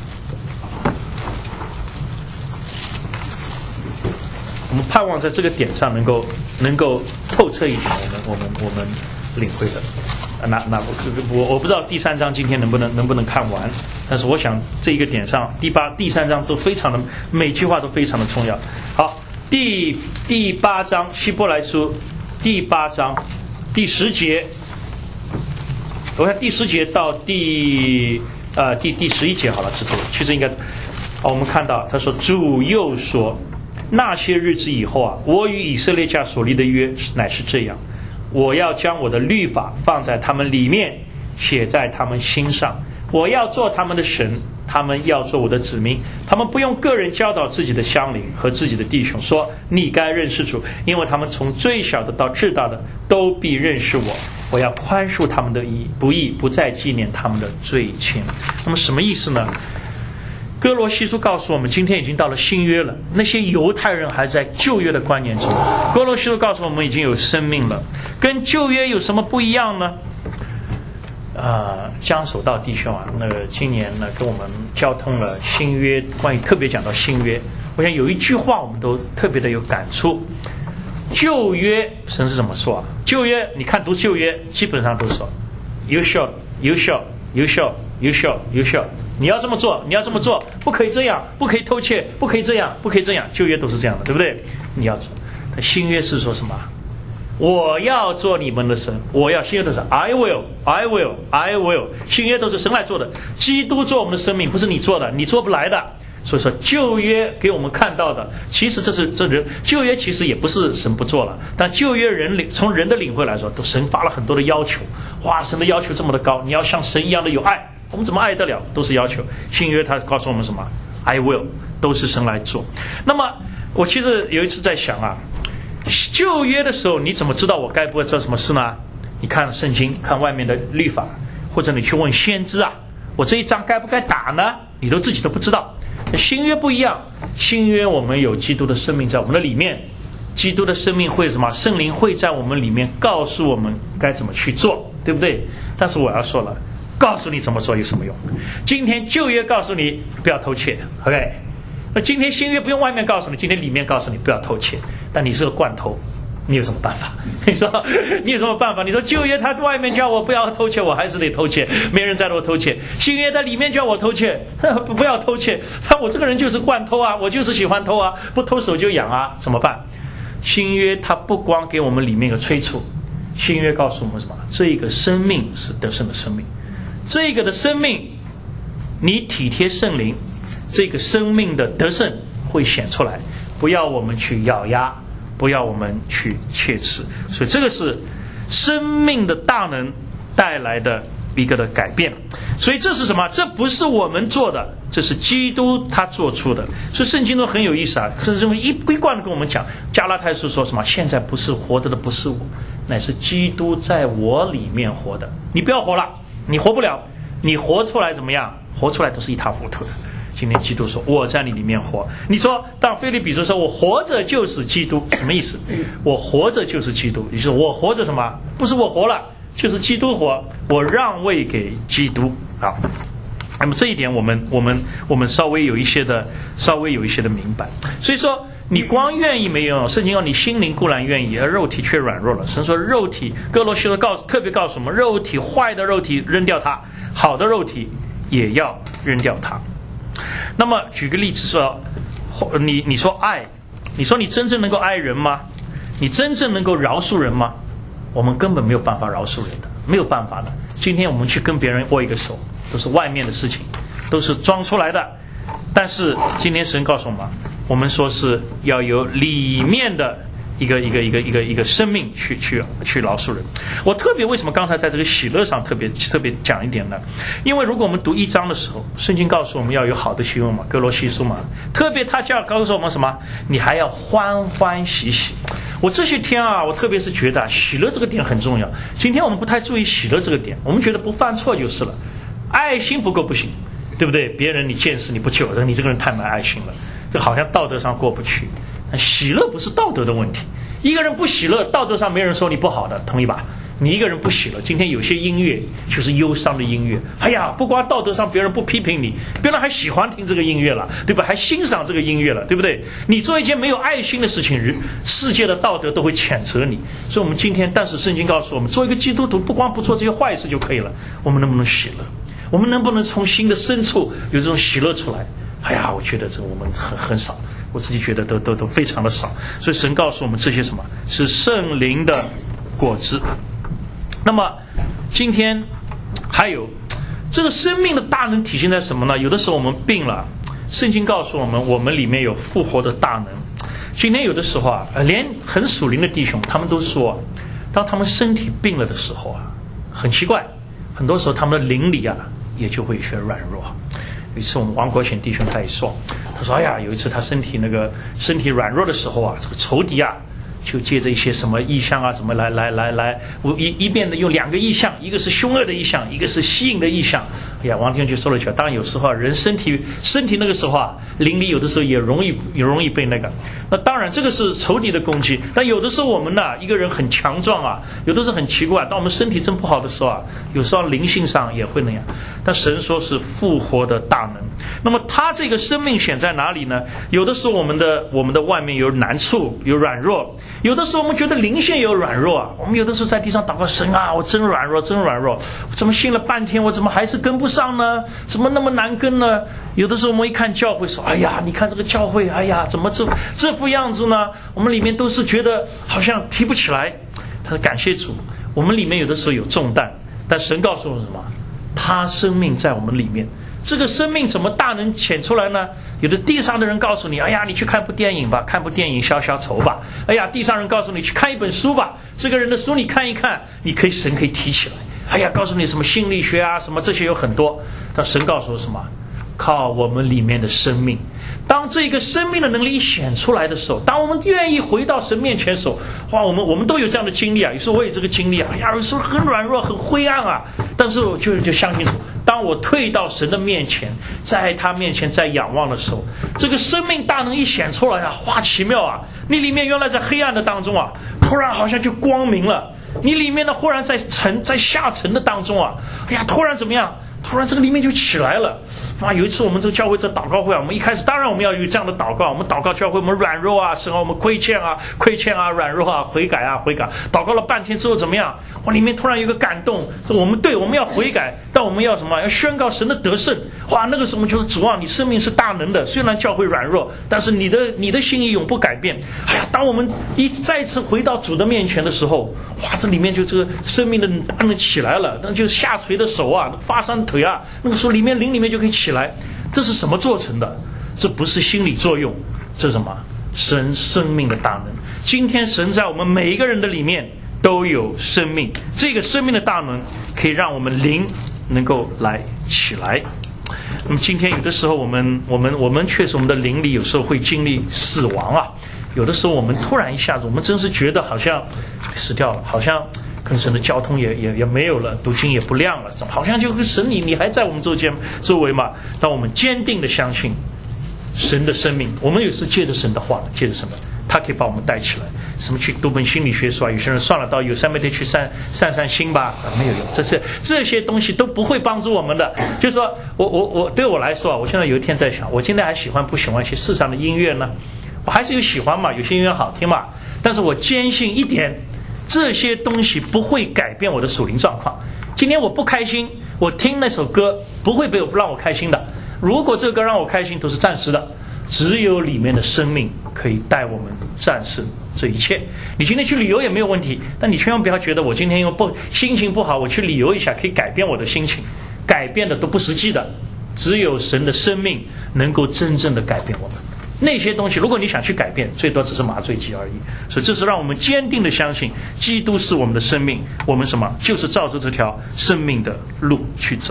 我们盼望在这个点上能够能够透彻一点，我们我们我们领会的。那那我我不知道第三章今天能不能能不能看完，但是我想这一个点上，第八第三章都非常的每句话都非常的重要。好。第第八章希伯来书第八章第十节，我看第十节到第呃第第十一节好了，这个其实应该、哦、我们看到他说主又说，那些日子以后啊，我与以色列家所立的约乃是这样，我要将我的律法放在他们里面，写在他们心上，我要做他们的神，他们要做我的子民。他们不用个人教导自己的乡邻和自己的弟兄说，你该认识主，因为他们从最小的到至大的都必认识我。我要宽恕他们的不义，不再纪念他们的罪愆。那么什么意思呢？哥罗西书告诉我们，今天已经到了新约了，那些犹太人还在旧约的观念中。哥罗西书告诉我们已经有生命了，跟旧约有什么不一样呢？呃，江守道弟兄啊，那个今年呢跟我们交通了新约，关于特别讲到新约，我想有一句话我们都特别的有感触。旧约神是怎么说啊？旧约你看读旧约基本上都说 You shall, you shall, you shall, you shall, you shall， 你要这么做，你要这么做，不可以这样，不可以偷窃，不可以这样，不可以这样。旧约都是这样的，对不对？你要做。但新约是说什么？我要做你们的神，我要。新约都是 I will, I will, I will， 新约都是神来做的，基督做我们的生命，不是你做的，你做不来的。所以说旧约给我们看到的，其实这是这人旧约其实也不是神不做了，但旧约人领从人的领会来说，都神发了很多的要求。哇，神的要求这么的高，你要像神一样的有爱，我们怎么爱得了？都是要求。新约他告诉我们什么 ？I will， 都是神来做。那么我其实有一次在想啊。旧约的时候你怎么知道我该不该做什么事呢？你看圣经，看外面的律法，或者你去问先知啊，我这一仗该不该打呢？你都自己都不知道。新约不一样，新约我们有基督的生命在我们的里面，基督的生命会什么？圣灵会在我们里面告诉我们该怎么去做，对不对？但是我要说了，告诉你怎么做有什么用？今天旧约告诉你不要偷窃 OK，那今天新约不用外面告诉你，今天里面告诉你不要偷窃。但你是个惯偷，你有什么办法？你说你有什么办法？你说旧约他外面叫我不要偷窃，我还是得偷窃，没人在我偷窃。新约在里面叫我偷窃，不要偷窃，但我这个人就是惯偷啊，我就是喜欢偷啊，不偷手就痒啊，怎么办？ 新约它不光给我们里面有催促，新约告诉我们什么？这个生命是得胜的生命，这个的生命你体贴圣灵，这个生命的得胜会显出来，不要我们去咬压，不要我们去切齿。所以这个是生命的大能带来的一个的改变。所以这是什么？这不是我们做的，这是基督他做出的。所以圣经中很有意思啊，甚至一一贯的跟我们讲，加拉太书说什么？现在不是活着的不是我，乃是基督在我里面活的。你不要活了，你活不了，你活出来怎么样？活出来都是一塌糊涂的。今天基督说我在你里面活，你说当腓立比书说我活着就是基督，什么意思？我活着就是基督，也就是我活着什么？不是我活了，就是基督活，我让位给基督。好，那么这一点我们我们我们稍微有一些的稍微有一些的明白。所以说你光愿意没用，圣经说你心灵固然愿意，而肉体却软弱了。神说肉体，哥罗西书告诉特别告诉我们，肉体坏的肉体扔掉它，好的肉体也要扔掉它。那么举个例子说，你你说爱，你说你真正能够爱人吗？你真正能够饶恕人吗？我们根本没有办法饶恕人的，没有办法的。今天我们去跟别人握一个手，都是外面的事情，都是装出来的。但是今天神告诉我们，我们说是要有里面的一个一个一个一个一个生命去去去饶恕人。我特别为什么刚才在这个喜乐上特别特别讲一点呢？因为如果我们读一章的时候，圣经告诉我们要有好的希望嘛，哥罗西书嘛，特别他就要告诉我们什么？你还要欢欢喜喜。我这些天啊，我特别是觉得、啊、喜乐这个点很重要。今天我们不太注意喜乐这个点，我们觉得不犯错就是了，爱心不够不行，对不对？别人你见识你不救，你这个人太没爱心了，这好像道德上过不去。喜乐不是道德的问题，一个人不喜乐，道德上没人说你不好的，同意吧？你一个人不喜乐，今天有些音乐就是忧伤的音乐，哎呀，不光道德上别人不批评你，别人还喜欢听这个音乐了，对吧？还欣赏这个音乐了，对不对？你做一件没有爱心的事情，世界的道德都会谴责你。所以我们今天，但是圣经告诉我们，做一个基督徒不光不做这些坏事就可以了，我们能不能喜乐？我们能不能从心的深处有这种喜乐出来？哎呀，我觉得这个我们很很少，我自己觉得都都都非常的少。所以神告诉我们这些什么是圣灵的果子。那么今天还有这个生命的大能体现在什么呢？有的时候我们病了，圣经告诉我们我们里面有复活的大能。今天有的时候啊，连很属灵的弟兄他们都说，当他们身体病了的时候啊，很奇怪，很多时候他们的灵里啊也就会有些软弱。有一次我们王国贤弟兄他也说，他说哎呀，有一次他身体那个身体软弱的时候啊，这个仇敌啊就借着一些什么意象啊，怎么来来来来，我一一遍的用两个意象，一个是凶恶的意象，一个是吸引的意象。哎呀，王弟兄就说了一句，当然有时候人身体身体那个时候啊，灵里有的时候也容易也容易被那个。那当然这个是仇敌的攻击，但有的时候我们呢，一个人很强壮啊，有的时候很奇怪，当我们身体真不好的时候啊，有时候灵性上也会那样。但神说是复活的大能。那么他这个生命显在哪里呢？有的时候我们的我们的外面有难处，有软弱。有的时候我们觉得灵性也有软弱啊，我们有的时候在地上祷告，神啊，我真软弱，真软弱，我怎么信了半天，我怎么还是跟不上呢？怎么那么难跟呢？有的时候我们一看教会说，哎呀，你看这个教会，哎呀，怎么这这副样子呢？我们里面都是觉得好像提不起来。他说感谢主，我们里面有的时候有重担，但神告诉我们什么？他生命在我们里面。这个生命怎么大能显出来呢？有的地上的人告诉你，哎呀，你去看部电影吧，看部电影消消愁吧。哎呀，地上人告诉你去看一本书吧，这个人的书你看一看，你可以神可以提起来。哎呀，告诉你什么心理学啊，什么这些有很多。但神告诉我什么？靠我们里面的生命。当这个生命的能力一显出来的时候，当我们愿意回到神面前的时候，哇，我们我们都有这样的经历啊。有时候我有这个经历啊，哎呀，有时候很软弱，很灰暗啊。但是我就就相信主，当我退到神的面前，在他面前在仰望的时候，这个生命大能一显出来啊，哇，奇妙啊！你里面原来在黑暗的当中啊，突然好像就光明了。你里面呢，忽然在沉在下沉的当中啊，哎呀，突然怎么样？ 突然这个里面就起来了。啊，有一次我们这个教会这祷告会啊，我们一开始当然我们要有这样的祷告，我们祷告教会我们软弱啊，神啊，我们亏欠啊，亏欠啊，软弱啊，悔改啊，悔改。祷告了半天之后怎么样？哇，里面突然有个感动，这我们对我们要悔改，但我们要什么？要宣告神的得胜。哇，那个时候就是主啊，你生命是大能的，虽然教会软弱，但是你的你的心意永不改变。哎呀，当我们一再次回到主的面前的时候，哇，这里面就这个生命的大能起来了，那就是下垂的手啊，发伤腿啊，那个时候里面灵里面就可以起来。这是什么做成的？这不是心理作用，这是什么？神生命的大能。今天神在我们每一个人的里面都有生命，这个生命的大能可以让我们灵能够来起来。那么今天有的时候我们我们我们确实我们的灵里有时候会经历死亡啊，有的时候我们突然一下子我们真是觉得好像死掉了，好像跟神的交通也也也没有了，读经也不亮了，好像就跟神你你还在我们周间周围嘛。当我们坚定的相信神的生命，我们有时借着神的话，借着什么，他可以把我们带起来。什么去读本心理学书啊？有些人算了，到有三没得去散散散心吧，没有用。这是这些东西都不会帮助我们的。就是说我我我对我来说啊，我现在有一天在想，我今天还喜欢不喜欢一些世上的音乐呢？我还是有喜欢嘛，有些音乐好听嘛。但是我坚信一点，这些东西不会改变我的属灵状况。今天我不开心，我听那首歌不会被我让我开心的。如果这个歌让我开心，都是暂时的。只有里面的生命可以带我们战胜这一切。你今天去旅游也没有问题，但你千万不要觉得我今天又不心情不好，我去旅游一下可以改变我的心情，改变的都不实际的。只有神的生命能够真正的改变我们。那些东西如果你想去改变，最多只是麻醉剂而已。所以这是让我们坚定的相信基督是我们的生命，我们什么就是照着这条生命的路去走。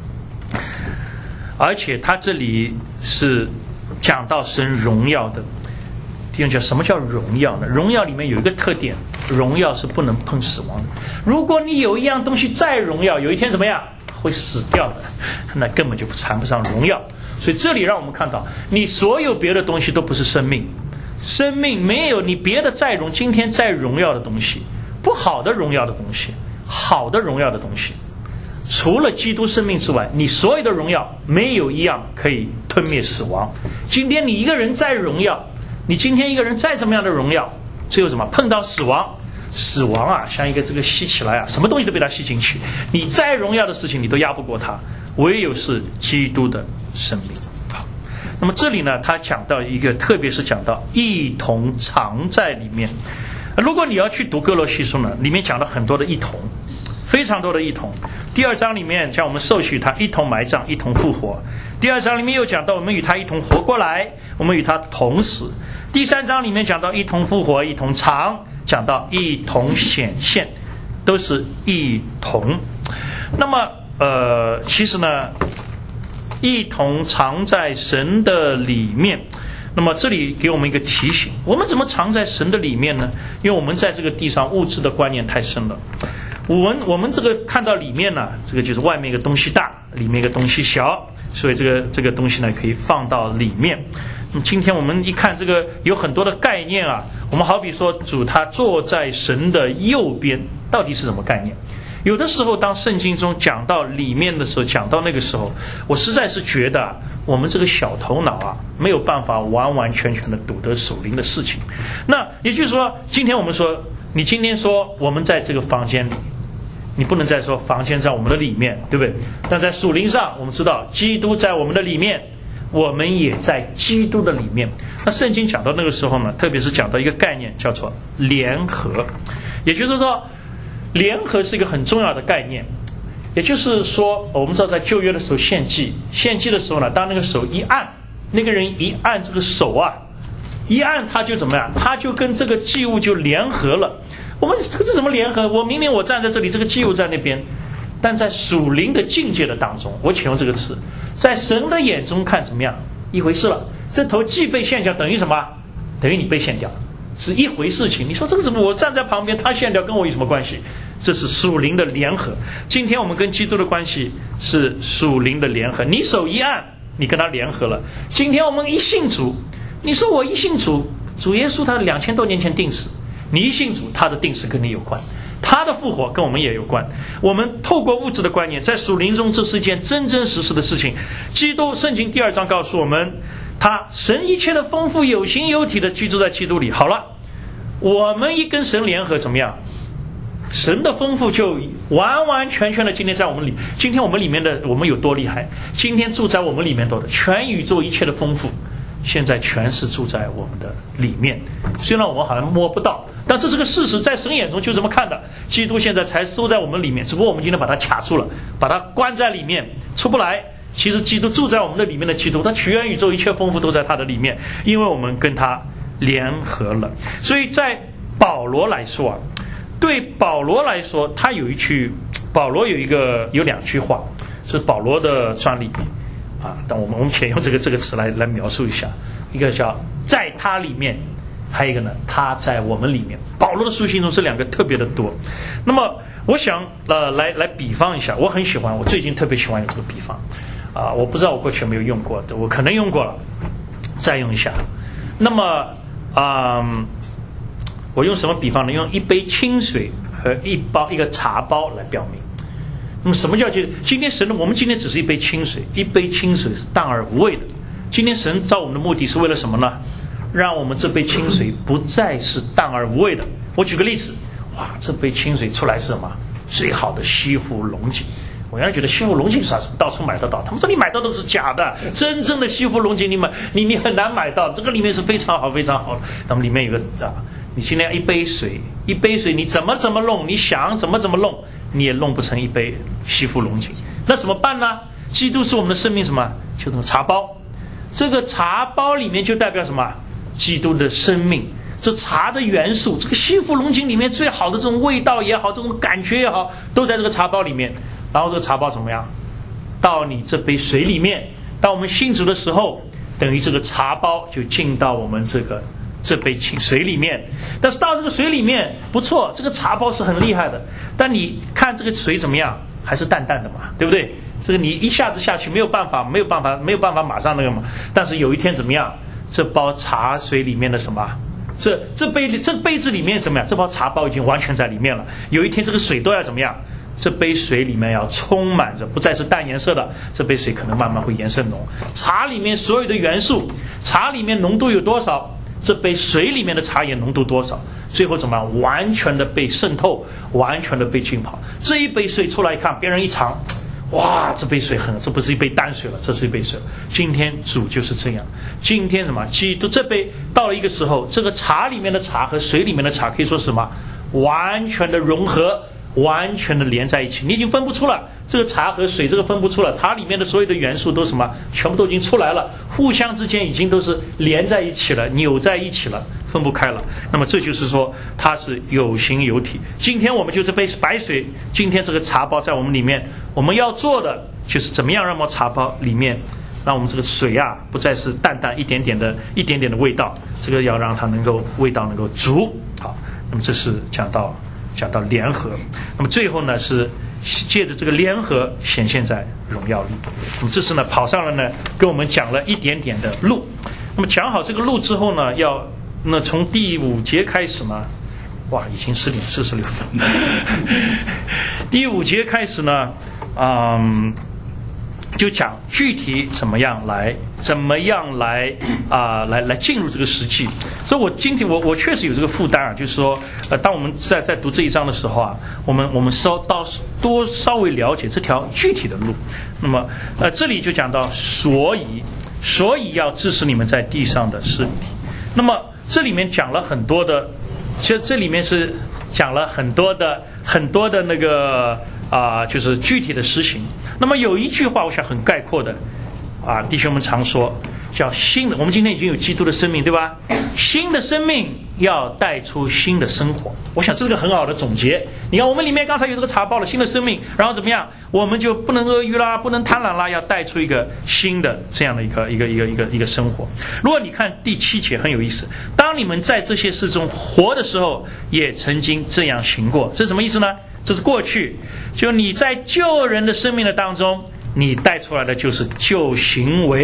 而且他这里是讲到神荣耀的弟兄，讲什么叫荣耀呢？荣耀里面有一个特点，荣耀是不能碰死亡的。如果你有一样东西再荣耀，有一天怎么样会死掉的，那根本就谈不上荣耀。所以这里让我们看到，你所有别的东西都不是生命，生命没有你别的再荣，今天再荣耀的东西，不好的荣耀的东西，好的荣耀的东西，除了基督生命之外，你所有的荣耀没有一样可以吞灭死亡。今天你一个人再荣耀，你今天一个人再怎么样的荣耀，最后怎么碰到死亡？死亡啊，像一个这个吸起来啊，什么东西都被它吸进去。你再荣耀的事情，你都压不过它，唯有是基督的生命。好，那么这里呢，他讲到一个，特别是讲到一同藏在里面。如果你要去读哥罗西书呢，里面讲了很多的一同。非常多的一同。第二章里面讲我们受许他一同埋葬，一同复活。第二章里面又讲到我们与他一同活过来，我们与他同死。第三章里面讲到一同复活，一同藏，讲到一同显现，都是一同。那么呃，其实呢，一同藏在神的里面。那么这里给我们一个提醒，我们怎么藏在神的里面呢？因为我们在这个地上物质的观念太深了。我们我们这个看到里面呢，这个就是外面一个东西大，里面一个东西小，所以这个这个东西呢可以放到里面。那么今天我们一看这个有很多的概念啊，我们好比说主他坐在神的右边，到底是什么概念？有的时候当圣经中讲到里面的时候，讲到那个时候，我实在是觉得、啊、我们这个小头脑啊没有办法完完全全的懂得属灵的事情。那也就是说，今天我们说，你今天说我们在这个房间里，你不能再说房间在我们的里面，对不对？但在属灵上我们知道基督在我们的里面，我们也在基督的里面。那圣经讲到那个时候呢，特别是讲到一个概念叫做联合。也就是说联合是一个很重要的概念。也就是说我们知道在旧约的时候献祭，献祭的时候呢，当那个手一按，那个人一按这个手啊，一按他就怎么样，他就跟这个祭物就联合了。我们这个是怎么联合？我明明我站在这里，这个祭物在那边，但在属灵的境界的当中，我请用这个词，在神的眼中看怎么样一回事了。这头祭被献掉等于什么？等于你被献掉，是一回事情。你说这个怎么？我站在旁边，他献掉跟我有什么关系？这是属灵的联合。今天我们跟基督的关系是属灵的联合。你手一按，你跟他联合了。今天我们一信主，你说我一信主，主耶稣他两千多年前定死。你一信主，他的定死跟你有关，他的复活跟我们也有关。我们透过物质的观念，在属灵中，这是一件真真实实的事情。基督圣经第二章告诉我们，他神一切的丰富有形有体的居住在基督里。好了，我们一跟神联合怎么样？神的丰富就完完全全的今天在我们里，今天我们里面的我们有多厉害？今天住在我们里面多的全宇宙一切的丰富，现在全是住在我们的里面。虽然我们好像摸不到，但这是个事实，在神眼中就这么看的。基督现在才住在我们里面，只不过我们今天把它卡住了，把它关在里面出不来。其实基督住在我们的里面的基督，他全宇宙一切丰富都在他的里面，因为我们跟他联合了。所以在保罗来说啊，对保罗来说，他有一句，保罗有一个有两句话是保罗的专利啊，但我们我们可以用这个这个词来来描述一下，一个叫在他里面，还有一个呢，他在我们里面。保罗的书信中这两个特别的多。那么我想呃来来比方一下，我很喜欢，我最近特别喜欢有这个比方啊，我不知道我过去有没有用过的，我可能用过了，再用一下。那么啊。嗯我用什么比方呢？用一杯清水和一包一个茶包来表明。那么什么叫今今天神呢？我们今天只是一杯清水，一杯清水是淡而无味的。今天神造我们的目的是为了什么呢？让我们这杯清水不再是淡而无味的。我举个例子，哇，这杯清水出来是什么？最好的西湖龙井。我原来觉得西湖龙井是啥？到处买得到。他们说你买到的是假的，真正的西湖龙井你买你你很难买到，这个里面是非常好非常好的。那么里面有个啊。你今天一杯水，一杯水你怎么怎么弄，你想怎么怎么弄，你也弄不成一杯西湖龙井。那怎么办呢？基督是我们的生命什么？就这个茶包。这个茶包里面就代表什么？基督的生命。这茶的元素，这个西湖龙井里面最好的这种味道也好，这种感觉也好，都在这个茶包里面。然后这个茶包怎么样？到你这杯水里面，当我们信主的时候，等于这个茶包就进到我们这个这杯清水里面。但是到这个水里面不错，这个茶包是很厉害的，但你看这个水怎么样？还是淡淡的嘛，对不对？这个你一下子下去没有办法，没有办法，没有办法马上那个嘛。但是有一天怎么样？这包茶水里面的什么？这这杯这杯子里面怎么样？这包茶包已经完全在里面了。有一天这个水都要怎么样？这杯水里面要充满着，不再是淡颜色的，这杯水可能慢慢会颜色浓。茶里面所有的元素，茶里面浓度有多少？这杯水里面的茶叶浓度多少？最后怎么样？完全的被渗透，完全的被浸泡。这一杯水出来一看，别人一尝，哇，这杯水很，这不是一杯淡水了，这是一杯水。今天主就是这样。今天什么？基督这杯到了一个时候，这个茶里面的茶和水里面的茶可以说是什么？完全的融合，完全的连在一起。你已经分不出了，这个茶和水这个分不出了，茶里面的所有的元素都什么？全部都已经出来了，互相之间已经都是连在一起了，扭在一起了，分不开了。那么这就是说它是有形有体。今天我们就这杯白水，今天这个茶包在我们里面，我们要做的就是怎么样让我们茶包里面，让我们这个水啊不再是淡淡一点点的一点点的味道，这个要让它能够味道能够足。好，那么这是讲到讲到联合。那么最后呢是借着这个联合显现在荣耀里。那么这是呢跑上了呢跟我们讲了一点点的路。那么讲好这个路之后呢，要那从第五节开始呢，哇，已经十点四十六分。第五节开始呢，嗯，就讲具体怎么样来怎么样来啊、呃、来来进入这个实际。所以我今天我我确实有这个负担啊，就是说呃当我们在在读这一章的时候啊，我们我们稍到多稍微了解这条具体的路。那么呃这里就讲到所以所以要支持你们在地上的事体。那么这里面讲了很多的，其实这里面是讲了很多的很多的那个啊、呃，就是具体的实行。那么有一句话我想很概括的啊，弟兄们常说叫新的，我们今天已经有基督的生命，对吧？新的生命要带出新的生活，我想这是个很好的总结。你看我们里面刚才有这个茶包了新的生命，然后怎么样？我们就不能阿谀啦，不能贪婪啦，要带出一个新的这样的一个一个一个一个一个生活。如果你看第七节很有意思，当你们在这些事中活的时候，也曾经这样行过，这是什么意思呢？这是过去，就你在旧人的生命的当中，你带出来的就是旧行为。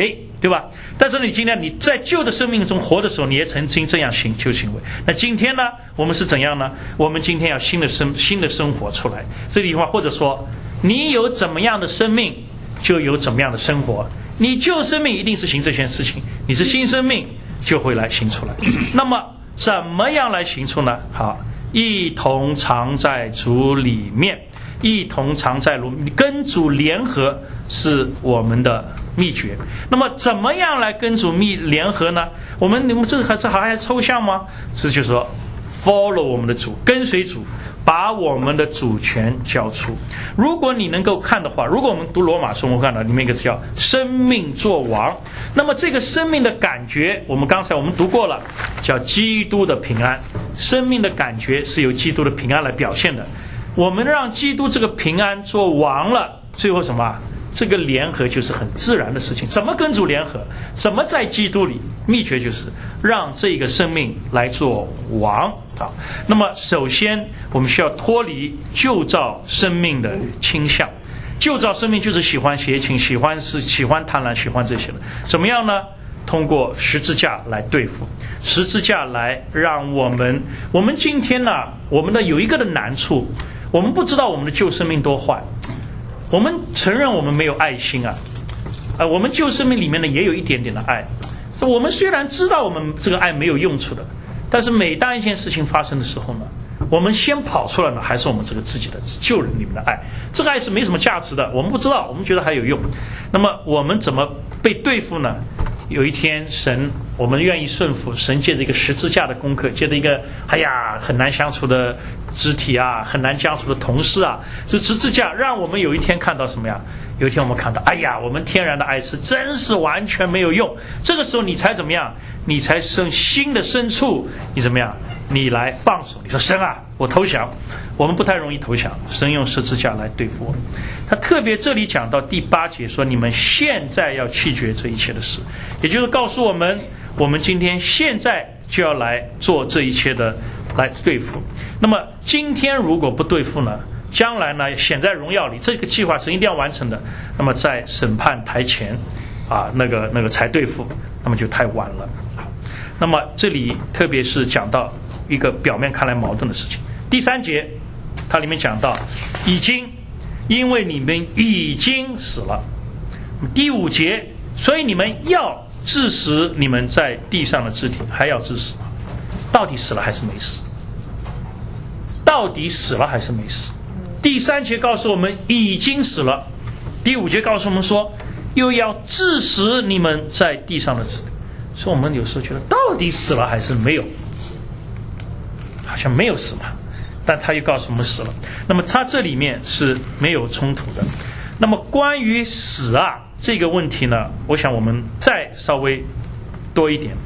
对吧？但是你今天你在旧的生命中活的时候，你也曾经这样行旧行为。那今天呢，我们是怎样呢？我们今天要新的生新的生活出来。这句话或者说，你有怎么样的生命，就有怎么样的生活。你旧生命一定是行这些事情，你是新生命就会来行出来。那么怎么样来行出呢？好，一同常在主里面，一同常在主，跟主联合是我们的秘诀。那么怎么样来跟主密联合呢？我们你们这还这还抽象吗？这就是说 follow 我们的主，跟随主，把我们的主权交出。如果你能够看的话，如果我们读罗马书，我们看到里面一个字叫生命作王。那么这个生命的感觉，我们刚才我们读过了，叫基督的平安。生命的感觉是由基督的平安来表现的。我们让基督这个平安做王了，最后什么？这个联合就是很自然的事情。怎么跟主联合？怎么在基督里？秘诀就是让这个生命来做王。好，那么首先我们需要脱离旧造生命的倾向。旧造生命就是喜欢邪情，喜欢是喜欢贪婪，喜欢这些的。怎么样呢？通过十字架来对付，十字架来让我们，我们今天呢，我们的有一个的难处，我们不知道我们的旧生命多坏。我们承认我们没有爱心啊，呃，我们旧生命里面呢也有一点点的爱。我们虽然知道我们这个爱没有用处的，但是每当一件事情发生的时候呢，我们先跑出来呢，还是我们这个自己的旧人里面的爱。这个爱是没什么价值的，我们不知道，我们觉得还有用。那么我们怎么被对付呢？有一天神，我们愿意顺服神，借着一个十字架的功课，借着一个哎呀很难相处的肢体啊，很难相处的同事啊，这十字架让我们有一天看到什么呀？有一天我们看到，哎呀，我们天然的爱是真是完全没有用。这个时候你才怎么样？你才生新的深处，你怎么样？你来放手，你说神啊，我投降。我们不太容易投降，神用十字架来对付我们。他特别这里讲到第八节说，你们现在要弃绝这一切的事，也就是告诉我们，我们今天现在就要来做这一切的来对付。那么今天如果不对付呢，将来呢显在荣耀里，这个计划是一定要完成的。那么在审判台前啊，那个那个才对付，那么就太晚了。那么这里特别是讲到一个表面看来矛盾的事情。第三节它里面讲到已经，因为你们已经死了。第五节，所以你们要致死你们在地上的肢体，还要致死。到底死了还是没死？到底死了还是没死？第三节告诉我们已经死了，第五节告诉我们说又要致死你们在地上的肢体。所以我们有时候觉得到底死了还是没有，好像没有死嘛，但他又告诉我们死了。那么他这里面是没有冲突的。那么关于死啊这个问题呢，我想我们再稍微多一点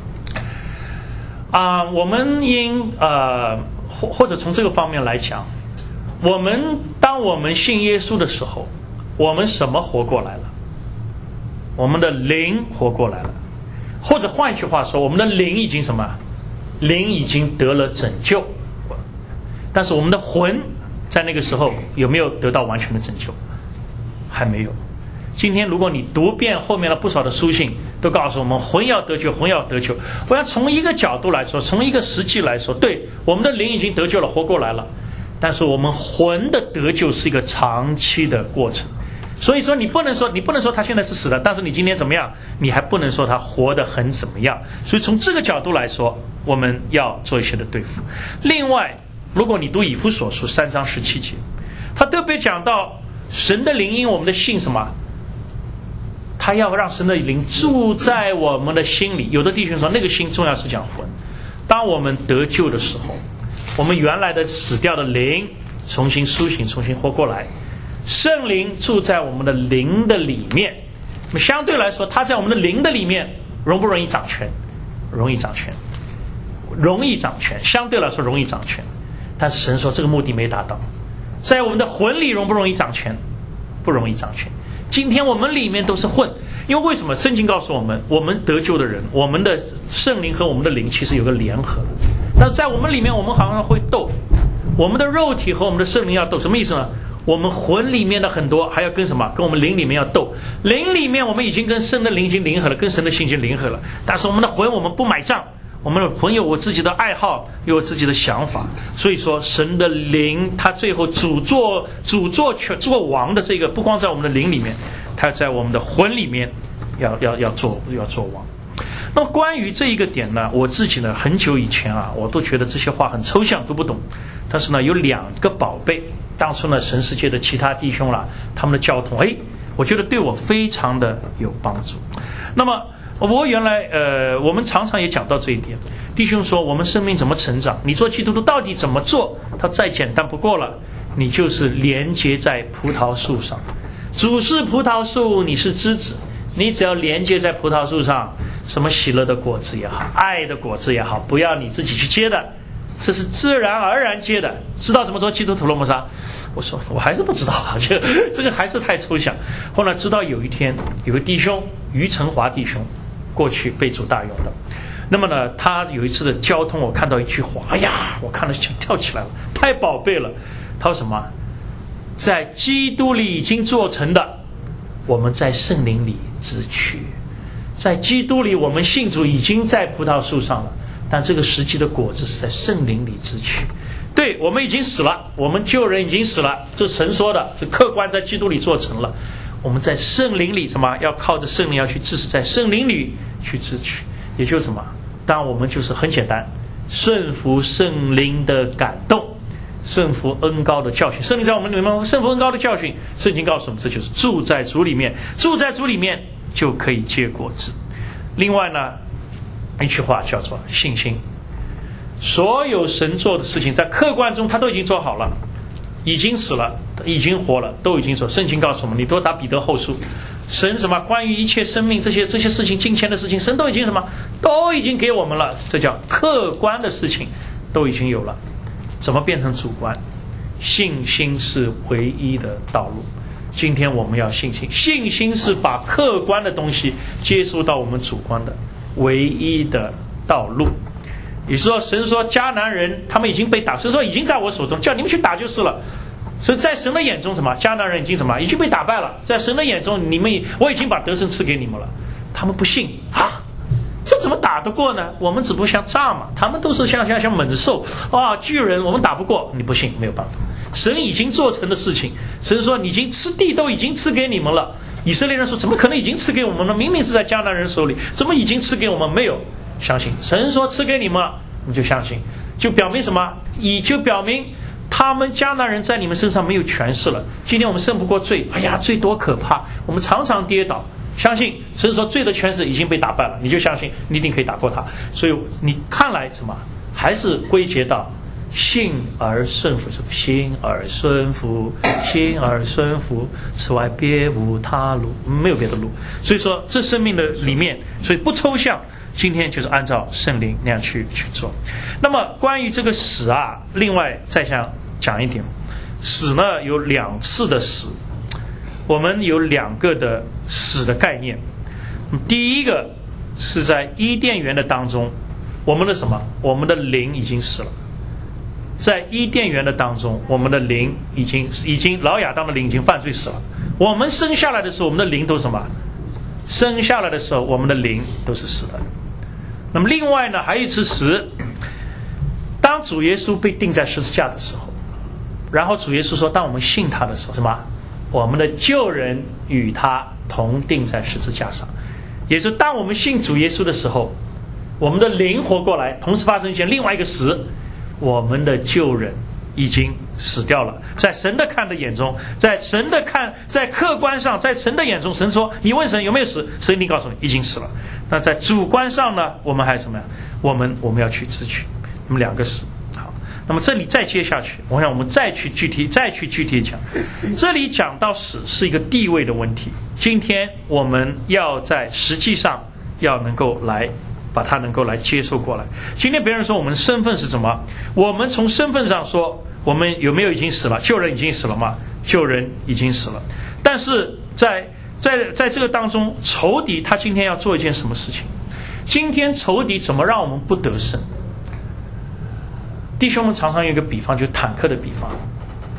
啊、呃，我们应呃或或者从这个方面来讲，我们当我们信耶稣的时候，我们什么活过来了？我们的灵活过来了，或者换句话说，我们的灵已经什么？灵已经得了拯救，但是我们的魂在那个时候有没有得到完全的拯救？还没有。今天如果你读遍后面的不少的书信，都告诉我们魂要得救，魂要得救。我想从一个角度来说，从一个实际来说，对，我们的灵已经得救了，活过来了，但是我们魂的得救是一个长期的过程。所以说你不能说你不能说他现在是死的，但是你今天怎么样，你还不能说他活得很怎么样。所以从这个角度来说，我们要做一些的对付。另外，如果你读以弗所书三章十七节，他特别讲到神的灵因我们的信什么，他要让神的灵住在我们的心里。有的弟兄说那个心重要是讲魂。当我们得救的时候，我们原来的死掉的灵重新苏醒，重新活过来，圣灵住在我们的灵的里面。那么相对来说，他在我们的灵的里面容不容易掌权？容易掌权，容易掌权，相对来说容易掌权。但是神说这个目的没达到。在我们的魂里容不容易掌权？不容易掌权。今天我们里面都是混，因为为什么？圣经告诉我们，我们得救的人，我们的圣灵和我们的灵其实有个联合，但是在我们里面我们好像会斗，我们的肉体和我们的圣灵要斗。什么意思呢？ 我们魂里面的很多还要跟什么？跟我们灵里面要斗。灵里面我们已经跟神的灵已经联合了，跟神的性情联合了，但是我们的魂我们不买账。我们的魂有我自己的爱好，有我自己的想法，所以说神的灵他最后主做主做全做王的这个，不光在我们的灵里面，他在我们的魂里面要要要做要做王。那么关于这一个点呢，我自己呢很久以前啊，我都觉得这些话很抽象，都不懂。但是呢，有两个宝贝，当初呢神世界的其他弟兄啦，他们的交通，哎，我觉得对我非常的有帮助。那么我原来呃，我们常常也讲到这一点。弟兄说，我们生命怎么成长？你做基督徒到底怎么做？它再简单不过了，你就是连接在葡萄树上。主是葡萄树，你是枝子，你只要连接在葡萄树上，什么喜乐的果子也好，爱的果子也好，不要你自己去接的，这是自然而然接的。知道怎么做基督徒了吗？啥？我说我还是不知道啊，这这个还是太抽象。后来知道有一天有个弟兄于成华弟兄。过去被主大用的，那么呢，他有一次的交通，我看到一句话，哎呀，我看了就跳起来了，太宝贝了。他说什么？在基督里已经做成的，我们在圣灵里支取。在基督里，我们信主已经在葡萄树上了，但这个实际的果子是在圣灵里支取。对，我们已经死了，我们旧人已经死了，这是神说的，这客观在基督里做成了。我们在圣灵里什么？要靠着圣灵要去支持，在圣灵里去支取，也就是什么？当然我们就是很简单，顺服圣灵的感动，顺服恩膏的教训。圣灵在我们里面顺服恩膏的教训，圣经告诉我们，这就是住在主里面，住在主里面就可以结果子。另外呢，一句话叫做信心。所有神做的事情，在客观中他都已经做好了，已经死了，已经活了，都已经做。圣经告诉我们，你多打彼得后书，神什么关于一切生命这些这些事情，金钱的事情，神都已经什么都已经给我们了，这叫客观的事情都已经有了。怎么变成主观？信心是唯一的道路。今天我们要信心，信心是把客观的东西接触到我们主观的唯一的道路。也就是说，神说迦南人他们已经被打，神说已经在我手中，叫你们去打就是了。所以在神的眼中，什么迦南人已经什么已经被打败了，在神的眼中，你们我已经把得胜赐给你们了。他们不信啊，这怎么打得过呢？我们只不过像蚱蜢，他们都是像像像猛兽啊，巨人，我们打不过。你不信，没有办法。神已经做成的事情，神说你已经吃地都已经赐给你们了。以色列人说怎么可能已经赐给我们呢？明明是在迦南人手里，怎么已经赐给我们？没有相信。神说赐给你们，你就相信，就表明什么？以就表明他们迦南人在你们身上没有权势了。今天我们胜不过罪，哎呀，罪多可怕！我们常常跌倒。相信神说罪的权势已经被打败了，你就相信你一定可以打过他。所以你看来什么？还是归结到信而顺服，是信而顺服，信而顺服，此外别无他路，没有别的路。所以说这生命的里面，所以不抽象。今天就是按照圣灵那样去去做。那么关于这个死啊，另外再想讲一点，死呢有两次的死，我们有两个的死的概念。第一个是在伊甸园的当中，我们的什么？我们的灵已经死了。在伊甸园的当中，我们的灵已经已经老亚当的灵已经犯罪死了。我们生下来的时候，我们的灵都是什么？生下来的时候，我们的灵都是死的。那么另外呢，还有一次死，当主耶稣被钉在十字架的时候，然后主耶稣说，当我们信他的时候，什么？我们的旧人与他同钉在十字架上。也就是当我们信主耶稣的时候，我们的灵活过来，同时发生一件另外一个死，我们的旧人已经死掉了。在神的看的眼中，在神的看，在客观上，在神的眼中，神说你问神有没有死，神一定告诉你已经死了。那在主观上呢，我们还是什么呀？我们我们要去支取。那么两个死。好，那么这里再接下去，我想我们再去具体再去具体讲。这里讲到死是一个地位的问题，今天我们要在实际上要能够来把它能够来接受过来。今天别人说我们身份是什么？我们从身份上说，我们有没有已经死了？旧人已经死了吗？旧人已经死了。但是在在在这个当中，仇敌他今天要做一件什么事情？今天仇敌怎么让我们不得胜？弟兄们常常有一个比方，就是坦克的比方。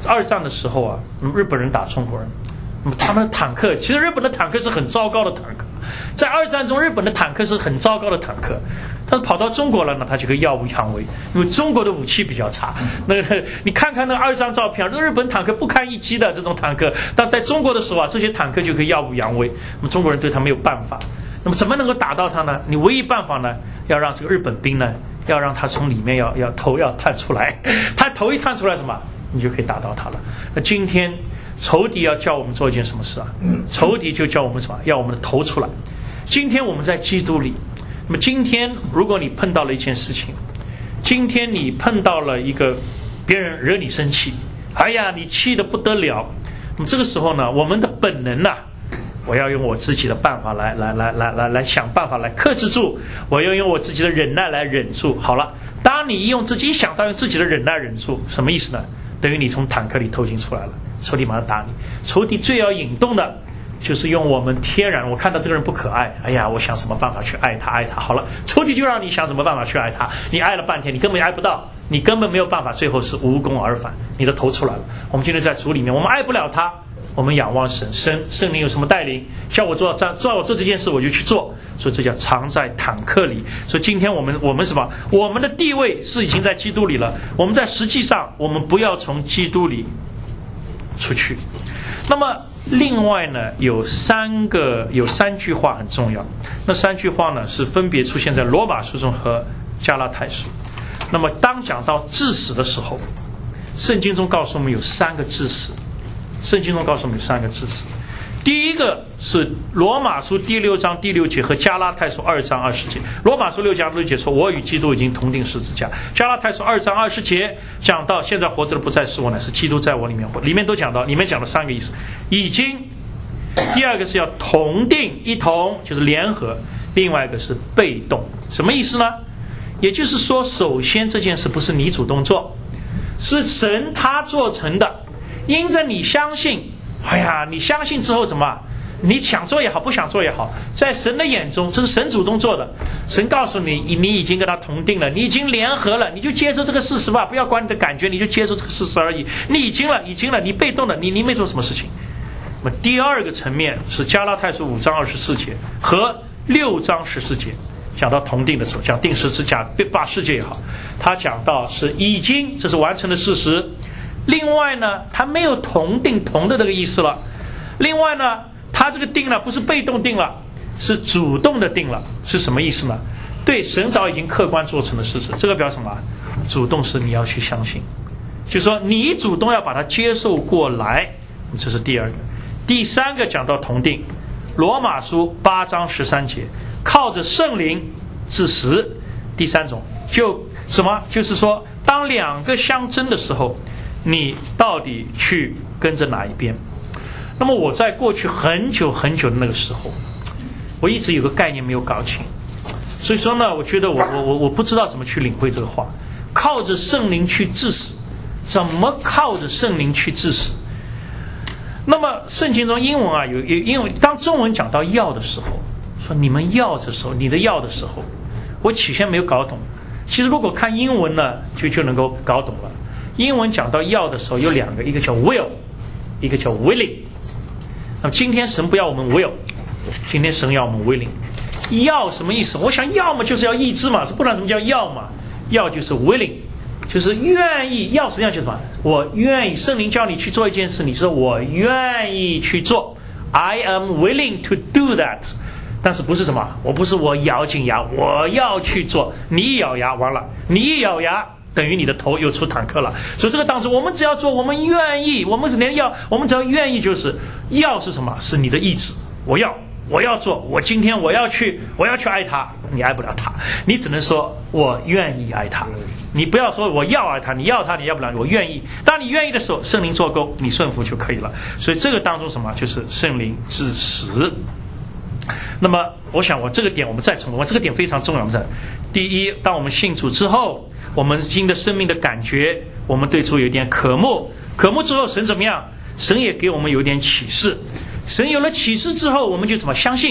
二战的时候啊，日本人打中国人，那么他们的坦克，其实日本的坦克是很糟糕的坦克，在二战中日本的坦克是很糟糕的坦克，但是跑到中国了呢，他就可以耀武扬威，因为中国的武器比较差。那个你看看那个二战照片，日本坦克不堪一击的这种坦克，但在中国的时候啊，这些坦克就可以耀武扬威，那么中国人对他没有办法。那么怎么能够打到他呢？你唯一办法呢，要让这个日本兵呢，要让他从里面要要头要探出来，他头一探出来什么，你就可以打到他了。那今天仇敌要叫我们做一件什么事啊？仇敌就叫我们什么？要我们的头出来。今天我们在基督里，那么今天如果你碰到了一件事情，今天你碰到了一个别人惹你生气，哎呀，你气得不得了。那么这个时候呢，我们的本能啊，我要用我自己的办法来来来来来来想办法来克制住，我要用我自己的忍耐来忍住。好了，当你用自己一想到用自己的忍耐忍住，什么意思呢？等于你从坦克里偷进出来了，仇敌马上打你。仇敌最要引动的就是用我们天然，我看到这个人不可爱，哎呀，我想什么办法去爱他爱他。好了，仇敌就让你想什么办法去爱他，你爱了半天，你根本爱不到，你根本没有办法，最后是无功而返，你的头出来了。我们今天在主里面，我们爱不了他，我们仰望神，神圣灵有什么带领，叫我做做我做这件事我就去做，所以这叫藏在坦克里。所以今天我们我们什么？我们的地位是已经在基督里了，我们在实际上我们不要从基督里出去。那么另外呢，有三个有三句话很重要，那三句话呢是分别出现在罗马书中和加拉太书。那么当讲到致死的时候，圣经中告诉我们有三个致死，圣经中告诉我们有三个致死。第一个是罗马书第六章第六节和加拉太书二章二十节。罗马书六章六节说，我与基督已经同定十字架。加拉太书二章二十节讲到，现在活着的不再是我，乃是基督在我里面活。里面都讲到，里面讲了三个意思：已经，第二个是要同定，一同就是联合，另外一个是被动。什么意思呢？也就是说，首先这件事不是你主动做，是神他做成的，因着你相信。哎呀，你相信之后怎么？你想做也好，不想做也好，在神的眼中，这是神主动做的。神告诉你，你已经跟他同定了，你已经联合了，你就接受这个事实吧，不要管你的感觉，你就接受这个事实而已。你已经了，已经了，你被动了，你你没做什么事情。那么第二个层面是加拉太书五章二十四节和六章十四节，讲到同定的时候，讲定十字架把世界也好，他讲到是已经，这是完成的事实。另外呢，他没有同定同的这个意思了。另外呢，他这个定了不是被动定了，是主动的定了。是什么意思呢？对，神早已经客观做成的事实。这个表示什么？主动是你要去相信，就是说你主动要把它接受过来，这是第二个。第三个讲到同定，罗马书八章十三节，靠着圣灵致死。第三种就什么？就是说当两个相争的时候，你到底去跟着哪一边？那么我在过去很久很久的那个时候，我一直有个概念没有搞清，所以说呢，我觉得我我我我不知道怎么去领会这个话。靠着圣灵去致死，怎么靠着圣灵去致死？那么圣经中英文啊有有，因为当中文讲到要的时候，说你们要的时候，你的要的时候，我起先没有搞懂。其实如果看英文呢，就就能够搞懂了。英文讲到要的时候有两个，一个叫 will， 一个叫 willing。 那么今天神不要我们 will， 今天神要我们 willing。 要什么意思？我想要嘛就是要意志嘛，不然什么叫要嘛？要就是 willing， 就是愿意。要实际上就是什么？我愿意。圣灵叫你去做一件事，你说我愿意去做， I am willing to do that。 但是不是什么？我不是我咬紧牙我要去做，你一咬牙完了，你一咬牙等于你的头又出坦克了。所以这个当中我们只要做，我们愿意，我们只连要，我们只要愿意，就是要是什么？是你的意志，我要我要做，我今天我要去我要去爱他。你爱不了他，你只能说我愿意爱他。你不要说我要爱他，你要他你要不了，我愿意。当你愿意的时候，圣灵做工，你顺服就可以了。所以这个当中什么？就是圣灵致死。那么我想我这个点我们再重复，这个点非常重要。第一，当我们信主之后，我们新的生命的感觉，我们对主有点渴慕，渴慕之后神怎么样？神也给我们有点启示。神有了启示之后，我们就怎么相信？我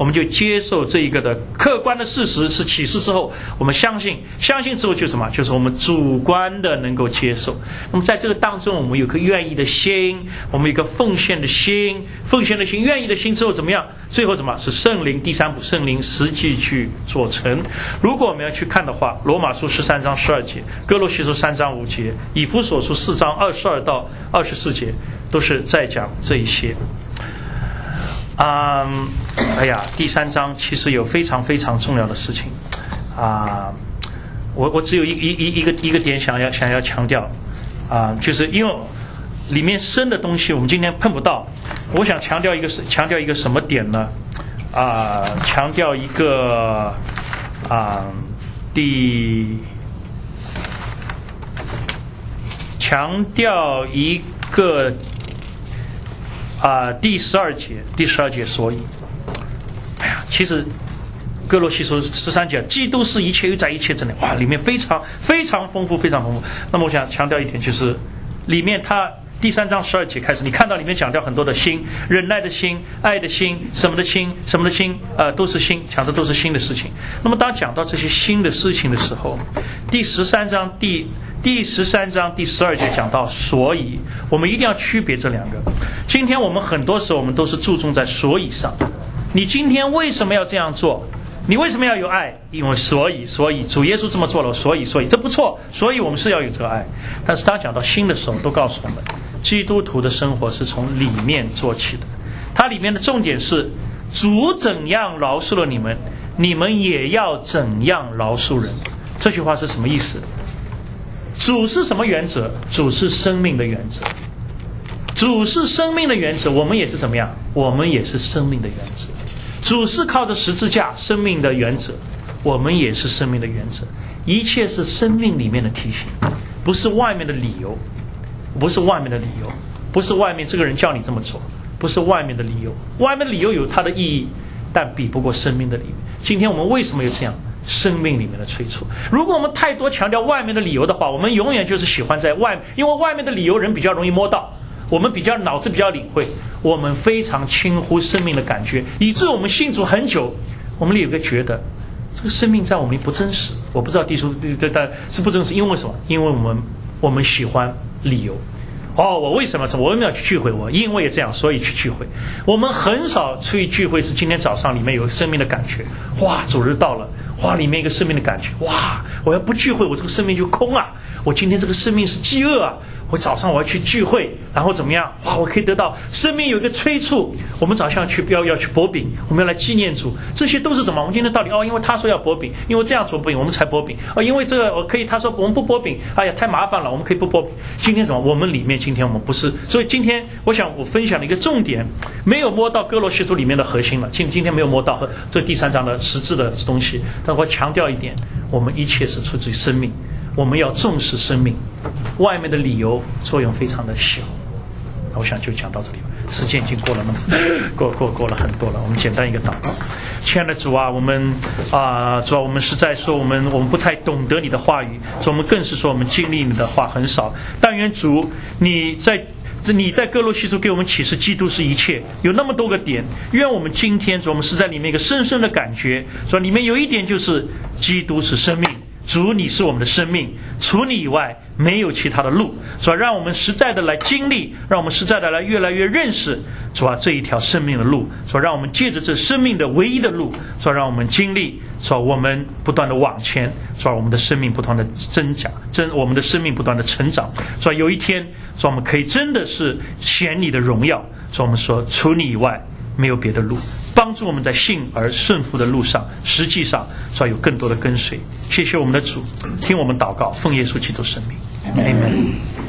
我们就接受这一个的客观的事实是启示之后，我们相信，相信之后就是什么？就是我们主观的能够接受。那么在这个当中，我们有个愿意的心，我们有一个奉献的心，奉献的心，愿意的心之后怎么样？最后怎么？是圣灵，第三步，圣灵实际去做成。如果我们要去看的话，罗马书十三章十二节，哥罗西书三章五节，以弗所书四章二十二到二十四节，都是在讲这一些。啊、嗯，哎呀，第三章其实有非常非常重要的事情啊。我我只有一一一一个一个点想要想要强调啊，就是因为里面深的东西我们今天碰不到，我想强调一个强调一个什么点呢？啊，强调一个啊第强调一个啊第十二节第十二节，所以哎呀，其实哥罗西书十三节，基督是一切又在一切之内，哇，里面非常非常丰富，非常丰富。那么我想强调一点，就是里面它第三章十二节开始，你看到里面讲到很多的心，忍耐的心，爱的心，什么的心，什么的心，呃，都是心，讲的都是心的事情。那么当讲到这些心的事情的时候，第十三章第第十三章第十二节讲到，所以我们一定要区别这两个。今天我们很多时候我们都是注重在所以上，你今天为什么要这样做？你为什么要有爱？因为所以所以主耶稣这么做了，所以所以这不错，所以我们是要有这个爱。但是当讲到心的时候，都告诉我们，基督徒的生活是从里面做起的。它里面的重点是，主怎样饶恕了你们，你们也要怎样饶恕人。这句话是什么意思？主是什么原则？主是生命的原则。主是生命的原则，我们也是怎么样？我们也是生命的原则。主是靠着十字架生命的原则，我们也是生命的原则。一切是生命里面的提醒，不是外面的理由，不是外面的理由，不是外面这个人叫你这么做，不是外面的理由。外面的理由有它的意义，但比不过生命的理由。今天我们为什么有这样生命里面的催促？如果我们太多强调外面的理由的话，我们永远就是喜欢在外面，因为外面的理由人比较容易摸到，我们比较脑子比较领会，我们非常轻忽生命的感觉，以致我们信主很久，我们里有个觉得这个生命在我们里不真实。我不知道地书这但是不真实，因为什么？因为我们我们喜欢理由。哦，我为什么我为什么要去聚会？我因为这样，所以去聚会。我们很少出去聚会是今天早上里面有生命的感觉，哇，主日到了，哇，里面一个生命的感觉，哇，我要不聚会，我这个生命就空啊！我今天这个生命是饥饿啊！我早上我要去聚会，然后怎么样？哇，我可以得到生命有一个催促。我们早上去要要去擘饼，我们要来纪念主，这些都是什么？我们今天道理哦，因为他说要擘饼，因为这样做不行，我们才擘饼哦，因为这个我可以，他说我们不擘饼，哎呀，太麻烦了，我们可以不擘饼。今天什么？我们里面今天我们不是，所以今天我想我分享的一个重点，没有摸到哥罗西书里面的核心了，今今天没有摸到和这第三章的实质的东西，但我强调一点，我们一切是出自于生命。我们要重视生命，外面的理由作用非常的小。我想就讲到这里吧，时间已经过了那么过过过了很多了。我们简单一个祷告。亲爱的主啊，我们啊、呃，主啊，我们是在说我们我们不太懂得你的话语，主我们更是说我们经历你的话很少。但愿主你在你在哥罗西书给我们启示基督是一切，有那么多个点，愿我们今天主我们是在里面一个深深的感觉，说里面有一点就是基督是生命。主你是我们的生命，除你以外没有其他的路。主啊，让我们实在的来经历，让我们实在的来越来越认识主啊这一条生命的路。主啊，让我们借着这生命的唯一的路，主啊，让我们经历，主啊，我们不断的往前，主啊，我们的生命不断的增长，增我们的生命不断的成长。主啊，有一天，主啊，我们可以真的是显你的荣耀。主啊，我们说除你以外没有别的路，帮助我们在信而顺服的路上，实际上要有更多的跟随。谢谢我们的主，听我们祷告，奉耶稣基督圣名，阿们。